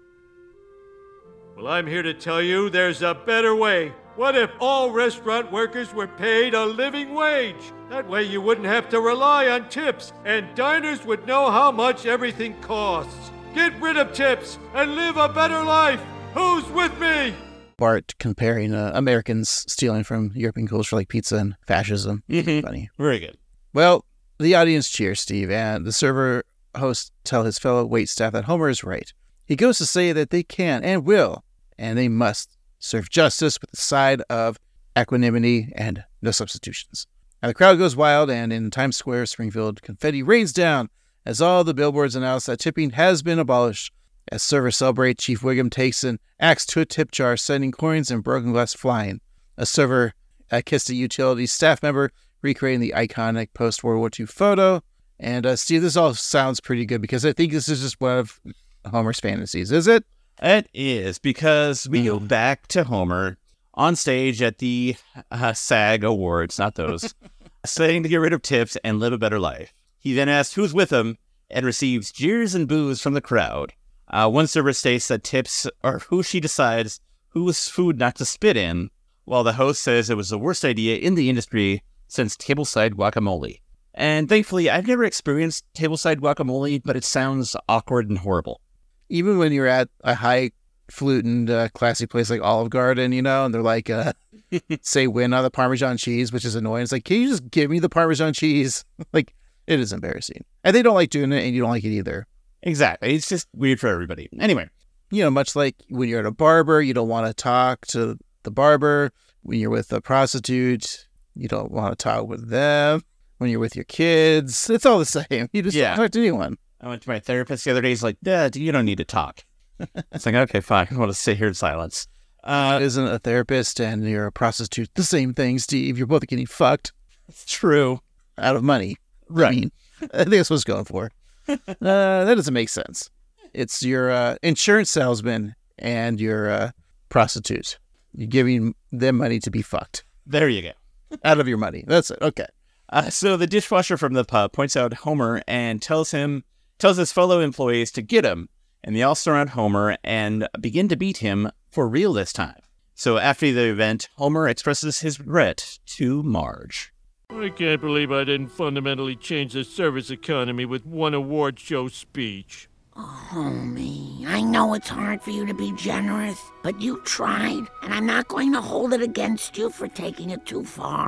Well, I'm here to tell you there's a better way. What if all restaurant workers were paid a living wage? That way you wouldn't have to rely on tips, and diners would know how much everything costs. Get rid of tips and live a better life. Who's with me? Bart comparing uh, Americans stealing from European culture like pizza and fascism. Mm-hmm. Funny. Very good. Well, the audience cheers Steve, and the server hosts tell his fellow waitstaff that Homer is right. He goes to say that they can and will, and they must serve justice with a side of equanimity and no substitutions. And the crowd goes wild, and in Times Square, Springfield, confetti rains down as all the billboards announce that tipping has been abolished. As servers celebrate, Chief Wiggum takes an axe to a tip jar, sending coins and broken glass flying. A server uh, kissed a utility staff member, recreating the iconic post-World War Two photo. And uh, Steve, this all sounds pretty good because I think this is just one of Homer's fantasies, is it? It is, because we go back to Homer on stage at the uh, SAG Awards, not those, saying to get rid of tips and live a better life. He then asks who's with him and receives jeers and boos from the crowd. Uh, one server states that tips are who she decides whose food not to spit in, while the host says it was the worst idea in the industry since tableside guacamole. And thankfully, I've never experienced tableside guacamole, but it sounds awkward and horrible. Even when you're at a high-fluting, uh, classy place like Olive Garden, you know, and they're like, uh, say win on the Parmesan cheese, which is annoying. It's like, can you just give me the Parmesan cheese? Like, it is embarrassing. And they don't like doing it, and you don't like it either. Exactly. It's just weird for everybody. Anyway. You know, much like when you're at a barber, you don't want to talk to the barber. When you're with a prostitute, you don't want to talk with them. When you're with your kids, it's all the same. You just yeah. don't talk to anyone. I went to my therapist the other day. He's like, Dad, you don't need to talk. It's like, okay, fine. I want to sit here in silence. Uh, Isn't a therapist and you're a prostitute the same thing, Steve? You're both getting fucked. It's true. Out of money. Right. I mean, I think that's what it's going for. uh, that doesn't make sense. It's your uh, insurance salesman and your uh, prostitute. You're giving them money to be fucked. There you go. Out of your money. That's it. Okay. Uh, so the dishwasher from the pub points out Homer and tells him, tells his fellow employees to get him. And they all surround Homer and begin to beat him for real this time. So after the event, Homer expresses his regret to Marge. I can't believe I didn't fundamentally change the service economy with one award show speech. Oh, homie, I know it's hard for you to be generous, but you tried, and I'm not going to hold it against you for taking it too far.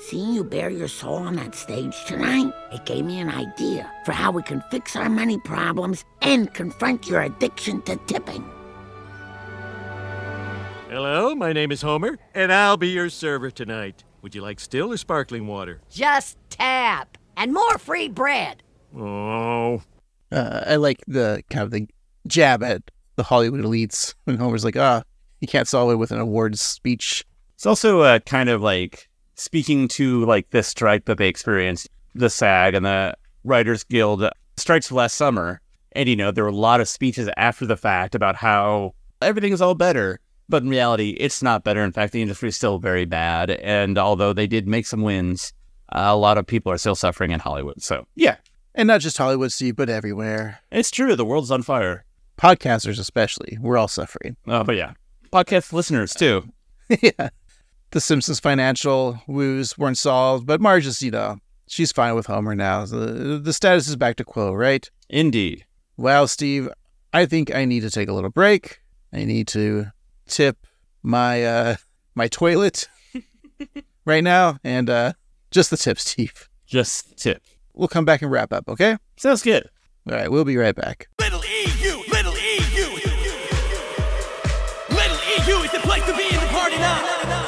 Seeing you bare your soul on that stage tonight, it gave me an idea for how we can fix our money problems and confront your addiction to tipping. Hello, my name is Homer, and I'll be your server tonight. Would you like still or sparkling water? Just tap. And more free bread. Oh. Uh, I like the kind of the jab at the Hollywood elites when Homer's like, ah, you can't solve it with an awards speech. It's also uh, kind of like speaking to like this strike that they experienced, the SAG and the Writers Guild strikes last summer. And, you know, there were a lot of speeches after the fact about how everything is all better. But in reality, it's not better. In fact, the industry is still very bad. And although they did make some wins, uh, a lot of people are still suffering in Hollywood. So, yeah. And not just Hollywood, Steve, but everywhere. It's true. The world's on fire. Podcasters especially. We're all suffering. Oh, but yeah. Podcast listeners, too. Yeah. The Simpsons financial woes weren't solved, but Marge is, you know, she's fine with Homer now. The, the status is back to quo, right? Indeed. Well, Steve, I think I need to take a little break. I need to tip my uh my toilet right now, and uh just the tip, Steve. Just the tip. We'll come back and wrap up, okay? Sounds good. All right, we'll be right back. Little E U, little E U. Little E U is the place to be in the party now.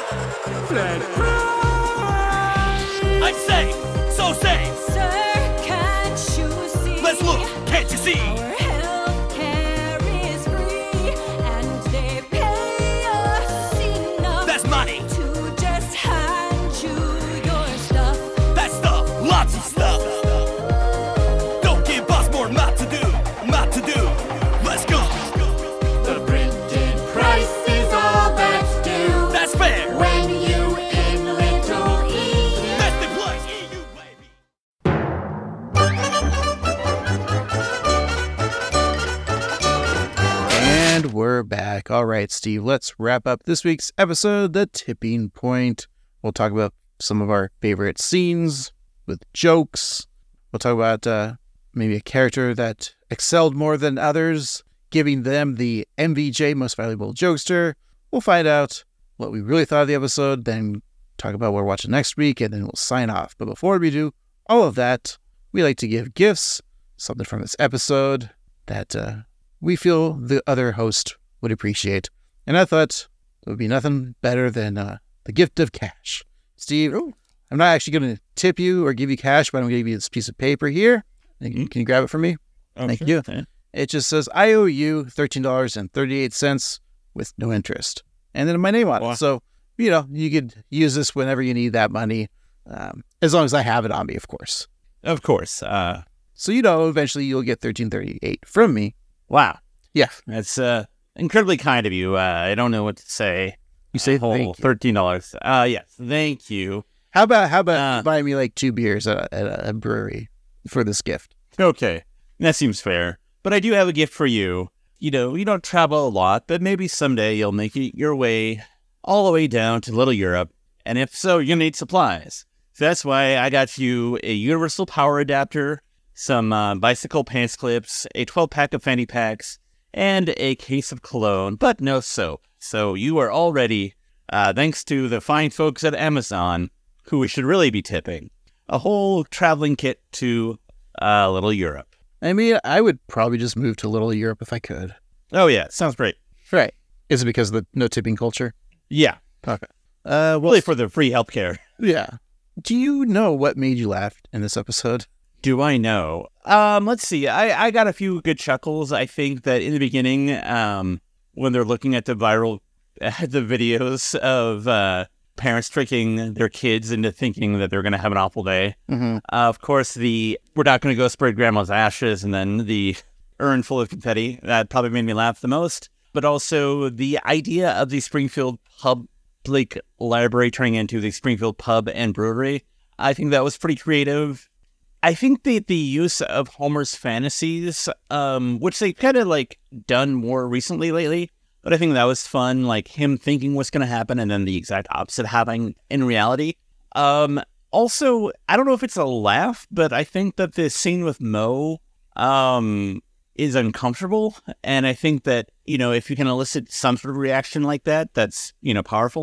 I'm safe, so safe. Sir, can't you see? Let's look, can't you see? Our health care is free, and they pay us enough. That's money. To just hand you your stuff. That stuff, lots of stuff. Don't give us more not to do, not to do. Let's go. The printed price is all that's due. That's fair. When you in little E U. That's the place, E U, baby. And we're back. All right, Steve, let's wrap up this week's episode, The Tipping Point. We'll talk about some of our favorite scenes with jokes. We'll talk about uh, maybe a character that excelled more than others, giving them the M V J, Most Valuable Jokester. We'll find out what we really thought of the episode, then talk about what we're watching next week, and then we'll sign off. But before we do all of that, we like to give gifts, something from this episode that uh, we feel the other host would appreciate. And I thought it would be nothing better than uh, the gift of cash. Steve, I'm not actually going to tip you or give you cash, but I'm going to give you this piece of paper here. Mm-hmm. Can you grab it for me? Oh, Thank sure. you. Okay. It just says, I owe you thirteen dollars and thirty-eight cents with no interest. And then my name on Wow. it. So, you know, you could use this whenever you need that money, um, as long as I have it on me, of course. Of course. Uh, so, you know, eventually you'll get thirteen thirty-eight from me. Wow. Yeah. That's uh, incredibly kind of you. Uh, I don't know what to say. You say uh, whole thank you. thirteen dollars. Uh, yes. Thank you. How about how about Uh, buying me like two beers at a, at a brewery for this gift? Okay. That seems fair. But I do have a gift for you. You know, you don't travel a lot, but maybe someday you'll make it your way all the way down to Little Europe. And if so, you're going to need supplies. So that's why I got you a universal power adapter, some uh, bicycle pants clips, a twelve-pack of fanny packs, and a case of cologne, but no soap. So you are all ready, uh, thanks to the fine folks at Amazon, who we should really be tipping, a whole traveling kit to uh, Little Europe. I mean, I would probably just move to Little Europe if I could. Oh, yeah. Sounds great. Right. Is it because of the no tipping culture? Yeah. Okay. Uh, well, Really for the free healthcare. yeah. Do you know what made you laugh in this episode? Do I know? Um, let's see. I, I got a few good chuckles. I think that in the beginning, um, when they're looking at the viral, the videos of uh, parents tricking their kids into thinking that they're going to have an awful day. Mm-hmm. Uh, of course, the we're not going to go spread grandma's ashes, and then the urn full of confetti. That probably made me laugh the most. But also the idea of the Springfield Public Library turning into the Springfield Pub and Brewery. I think that was pretty creative. I think that the use of Homer's fantasies, um, which they've kind of like done more recently lately, but I think that was fun, like him thinking what's going to happen and then the exact opposite happening in reality. Um, also, I don't know if it's a laugh, but I think that the scene with Mo um, is uncomfortable. And I think that, you know, if you can elicit some sort of reaction like that, that's, you know, powerful.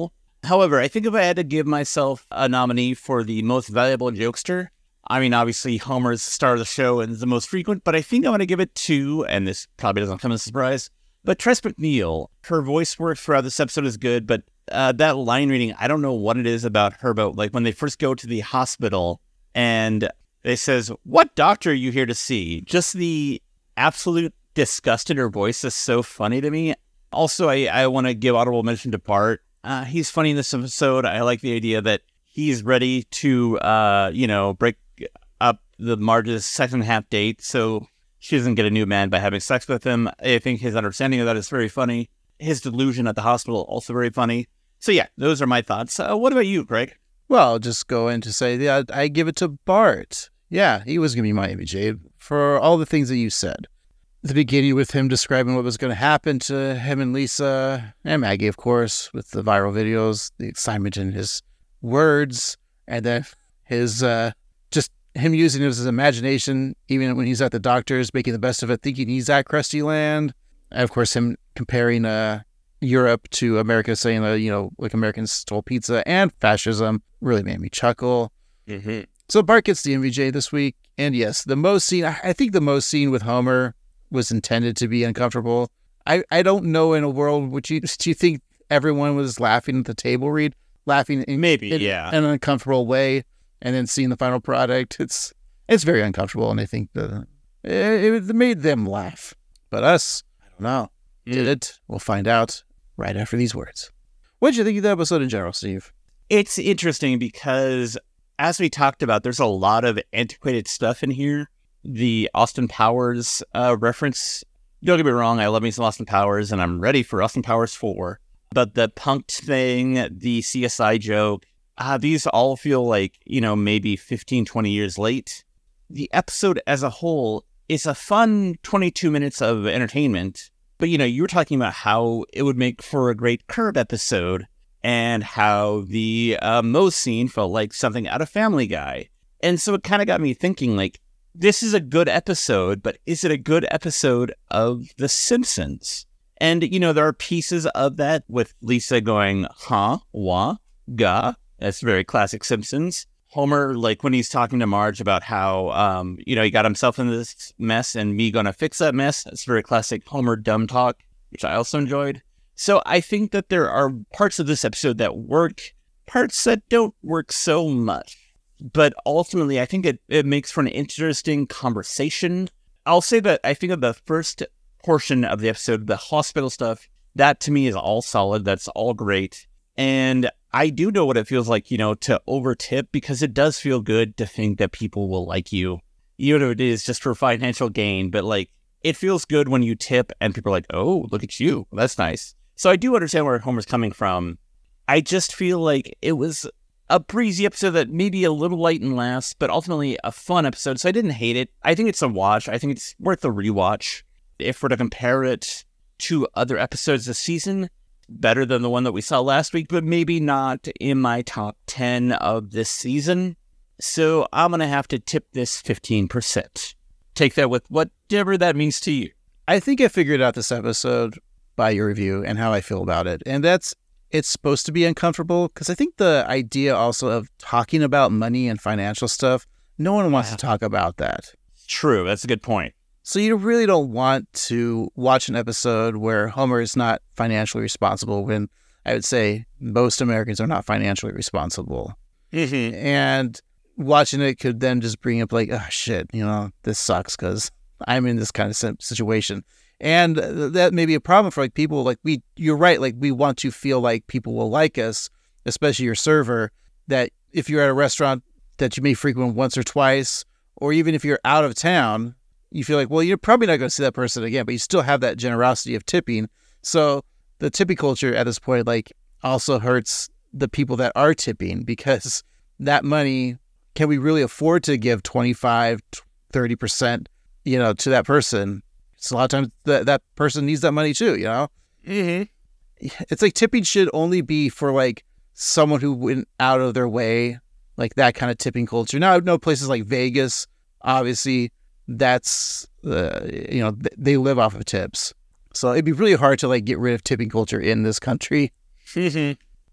However, I think if I had to give myself a nominee for the most valuable jokester, I mean, obviously Homer's the star of the show and is the most frequent, but I think I'm going to give it to, and this probably doesn't come as a surprise, but Tress MacNeille. Her voice work throughout this episode is good, but uh, that line reading, I don't know what it is about her, but like when they first go to the hospital and it says, "What doctor are you here to see?" Just the absolute disgust in her voice is so funny to me. Also, I, I want to give honorable mention to Bart. Uh, he's funny in this episode. I like the idea that he's ready to, uh, you know, break up the Marge's second half date so she doesn't get a new man by having sex with him. I think his understanding of that is very funny. His delusion at the hospital, also very funny. So yeah, those are my thoughts. Uh, what about you, Greg? Well, I'll just go in to say, yeah, I give it to Bart. Yeah, he was going to be my M V J for all the things that you said. The beginning with him describing what was going to happen to him and Lisa, and Maggie, of course, with the viral videos, the excitement in his words, and then his, uh, just him using his imagination, even when he's at the doctor's, making the best of it, thinking he's at Krusty Land. And of course, him comparing uh, Europe to America, saying, uh, you know, like Americans stole pizza and fascism, really made me chuckle. Mm-hmm. So Bart gets the M V J this week. And yes, the most scene, I think the most scene with Homer was intended to be uncomfortable. I, I don't know in a world, which you, do you think everyone was laughing at the table read? Laughing in, Maybe, in, yeah. in an uncomfortable way, and then seeing the final product. It's it's very uncomfortable, and I think the it, it made them laugh. But us, I don't know. Mm. Did it? We'll find out right after these words. What did you think of the episode in general, Steve? It's interesting because, as we talked about, there's a lot of antiquated stuff in here. The Austin Powers uh, reference, don't get me wrong, I love me some Austin Powers, and I'm ready for Austin Powers four. But the punked thing, the C S I joke, uh, these all feel like, you know, maybe fifteen, twenty years late. The episode as a whole is a fun twenty-two minutes of entertainment. But, you know, you were talking about how it would make for a great Curb episode, and how the uh, Moe's scene felt like something out of Family Guy. And so it kind of got me thinking, like, this is a good episode, but is it a good episode of The Simpsons? And, you know, there are pieces of that with Lisa going, huh, wah, ga. That's very classic Simpsons. Homer, like when he's talking to Marge about how, um, you know, he got himself in this mess and me gonna fix that mess. That's very classic Homer dumb talk, which I also enjoyed. So I think that there are parts of this episode that work, parts that don't work so much. But ultimately, I think it, it makes for an interesting conversation. I'll say that I think of the first portion of the episode, the hospital stuff, that to me is all solid. That's all great. And I do know what it feels like, you know, to over tip, because it does feel good to think that people will like you, even if it is just for financial gain. But like, it feels good when you tip and people are like, oh, look at you. That's nice. So I do understand where Homer's coming from. I just feel like it was a breezy episode that maybe a little light and last, but ultimately a fun episode. So I didn't hate it. I think it's a watch. I think it's worth a rewatch. If we're to compare it to other episodes this season, better than the one that we saw last week, but maybe not in my top ten of this season. So I'm going to have to tip this fifteen percent. Take that with whatever that means to you. I think I figured out this episode by your review and how I feel about it. And that's, it's supposed to be uncomfortable, because I think the idea also of talking about money and financial stuff, no one wants to talk about that. True. That's a good point. So you really don't want to watch an episode where Homer is not financially responsible, when I would say most Americans are not financially responsible. Mm-hmm. And watching it could then just bring up like, oh shit, you know, this sucks because I'm in this kind of situation. And that may be a problem for like people like we, you're right. Like we want to feel like people will like us, especially your server, that if you're at a restaurant that you may frequent once or twice, or even if you're out of town, you feel like, well, you're probably not going to see that person again, but you still have that generosity of tipping. So the tipping culture at this point, like also hurts the people that are tipping, because that money, can we really afford to give twenty-five, thirty percent, you know, to that person? So a lot of times that that person needs that money too, you know? Mm-hmm. It's like tipping should only be for like someone who went out of their way, like that kind of tipping culture. Now, I know places like Vegas, obviously, that's, uh, you know, th- they live off of tips. So it'd be really hard to like get rid of tipping culture in this country. Mm-hmm.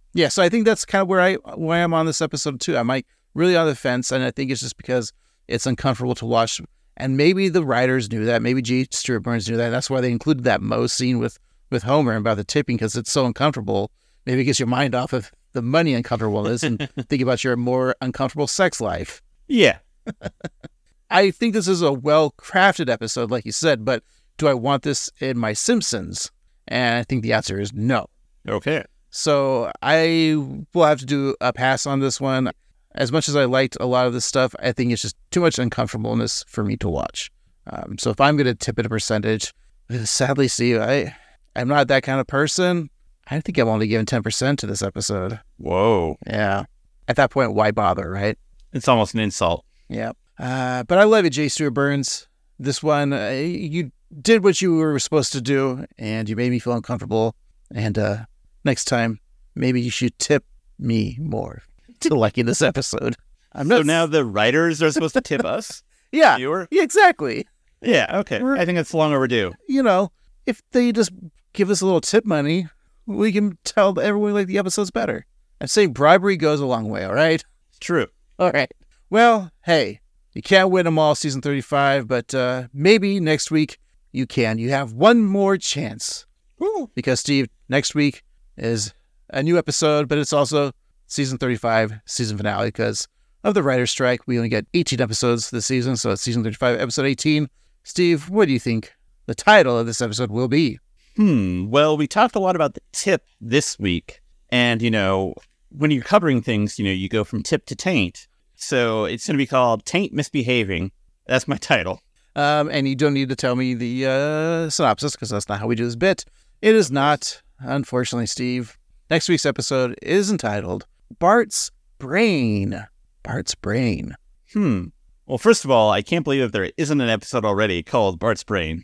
Yeah, so I think that's kind of where I where I'm on this episode too. I'm like really on the fence, and I think it's just because it's uncomfortable to watch. And maybe the writers knew that. Maybe J. Stewart Burns knew that. That's why they included that Moe scene with, with Homer about the tipping, because it's so uncomfortable. Maybe it gets your mind off of the money uncomfortableness and think about your more uncomfortable sex life. Yeah. I think this is a well-crafted episode, like you said, but do I want this in my Simpsons? And I think the answer is no. Okay. So I will have to do a pass on this one. As much as I liked a lot of this stuff, I think it's just too much uncomfortableness for me to watch. Um, so if I'm going to tip it a percentage, sadly, Steve, I, I'm not that kind of person. I think I'm only giving ten percent to this episode. Whoa. Yeah. At that point, why bother, right? It's almost an insult. Yeah. Uh, but I love it, J. Stewart Burns. This one, uh, you did what you were supposed to do, and you made me feel uncomfortable. And uh, next time, maybe you should tip me more to liking this episode. I'm not... So now the writers are supposed to tip us? Yeah. Viewer? Yeah, exactly. Yeah, okay. We're, I think it's long overdue. You know, if they just give us a little tip money, we can tell everyone we like the episodes better. I'm saying bribery goes a long way, all right? It's true. All right. Well, hey, you can't win them all season thirty-five, but uh, maybe next week you can. You have one more chance. Ooh. Because, Steve, next week is a new episode, but it's also season thirty-five, season finale, because of the writer's strike. We only get eighteen episodes this season, so it's season thirty-five, episode eighteen. Steve, what do you think the title of this episode will be? Hmm, well, we talked a lot about the tip this week, and, you know, when you're covering things, you know, you go from tip to taint. So it's going to be called Taint Misbehaving. That's my title. Um, and you don't need to tell me the uh, synopsis, because that's not how we do this bit. It is not, unfortunately, Steve. Next week's episode is entitled Bart's Brain. Bart's Brain. Hmm. Well, first of all, I can't believe that there isn't an episode already called Bart's Brain.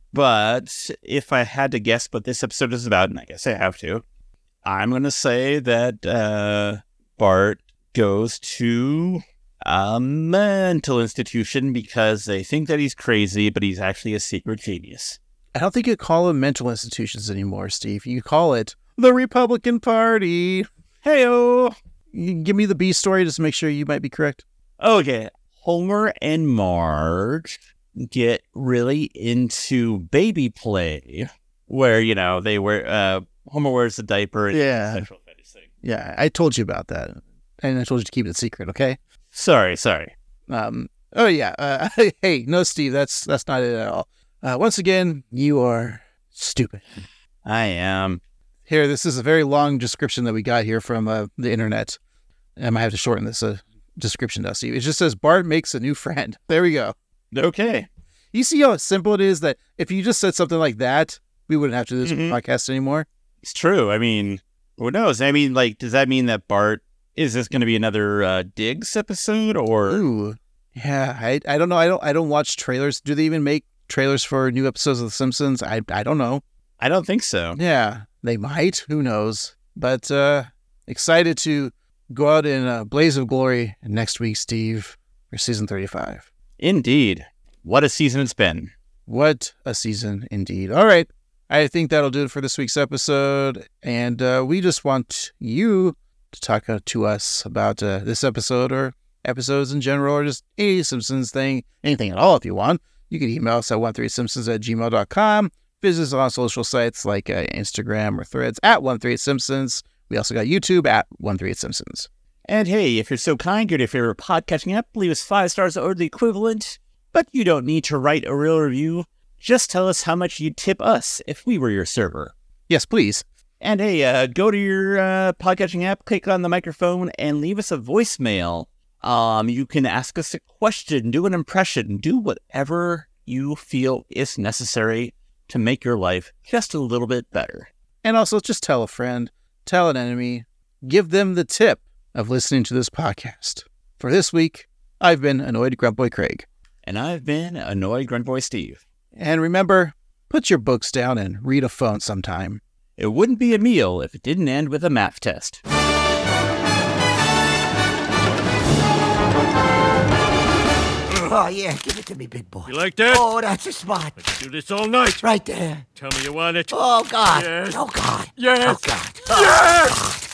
But if I had to guess what this episode is about, and I guess I have to, I'm going to say that uh, Bart goes to a mental institution because they think that he's crazy, but he's actually a secret genius. I don't think you call them mental institutions anymore, Steve. You call it the Republican Party. Hey-o! You can give me the B story just to make sure you might be correct. Okay. Homer and Marge get really into baby play, where, you know, they wear, uh, Homer wears a diaper and yeah. sexual fetish thing. Yeah, I told you about that. And I told you to keep it secret, okay? Sorry, sorry. Um. Oh, yeah. Uh, hey, no, Steve, that's that's not it at all. Uh, once again, you are stupid. I am. Here, this is a very long description that we got here from uh, the internet. I might have to shorten this uh, description now, Steve. It just says, Bart makes a new friend. There we go. Okay. You see how simple it is that if you just said something like that, we wouldn't have to do this mm-hmm. podcast anymore? It's true. I mean, who knows? I mean, like, does that mean that Bart... Is this going to be another uh, Diggs episode, or? Ooh, yeah, I I don't know. I don't I don't watch trailers. Do they even make trailers for new episodes of The Simpsons? I I don't know. I don't think so. Yeah, they might. Who knows? But uh, excited to go out in a blaze of glory next week, Steve, for season thirty-five. Indeed. What a season it's been. What a season indeed. All right, I think that'll do it for this week's episode, and uh, we just want you to talk uh, to us about uh, this episode or episodes in general, or just any Simpsons thing, anything at all if you want. You can email us at one three eight simpsons at gmail dot com. Visit us on social sites like uh, Instagram or Threads at one three eight simpsons. We also got YouTube at one three eight simpsons. And hey, if you're so kind, go to your favorite podcasting app, leave us five stars or the equivalent. But you don't need to write a real review. Just tell us how much you'd tip us if we were your server. Yes, please. And hey, uh, go to your uh, podcasting app, click on the microphone, and leave us a voicemail. Um, you can ask us a question, do an impression, do whatever you feel is necessary to make your life just a little bit better. And also, just tell a friend, tell an enemy, give them the tip of listening to this podcast. For this week, I've been Annoyed Grunt Boy Craig. And I've been Annoyed Grunt Boy Steve. And remember, put your books down and read a phone sometime. It wouldn't be a meal if it didn't end with a math test. Oh, yeah, give it to me, big boy. You like that? Oh, that's a spot. I can do this all night. Right there. Tell me you want it. Oh, God. Yes. Oh, God. Yes. Oh, God. Yes!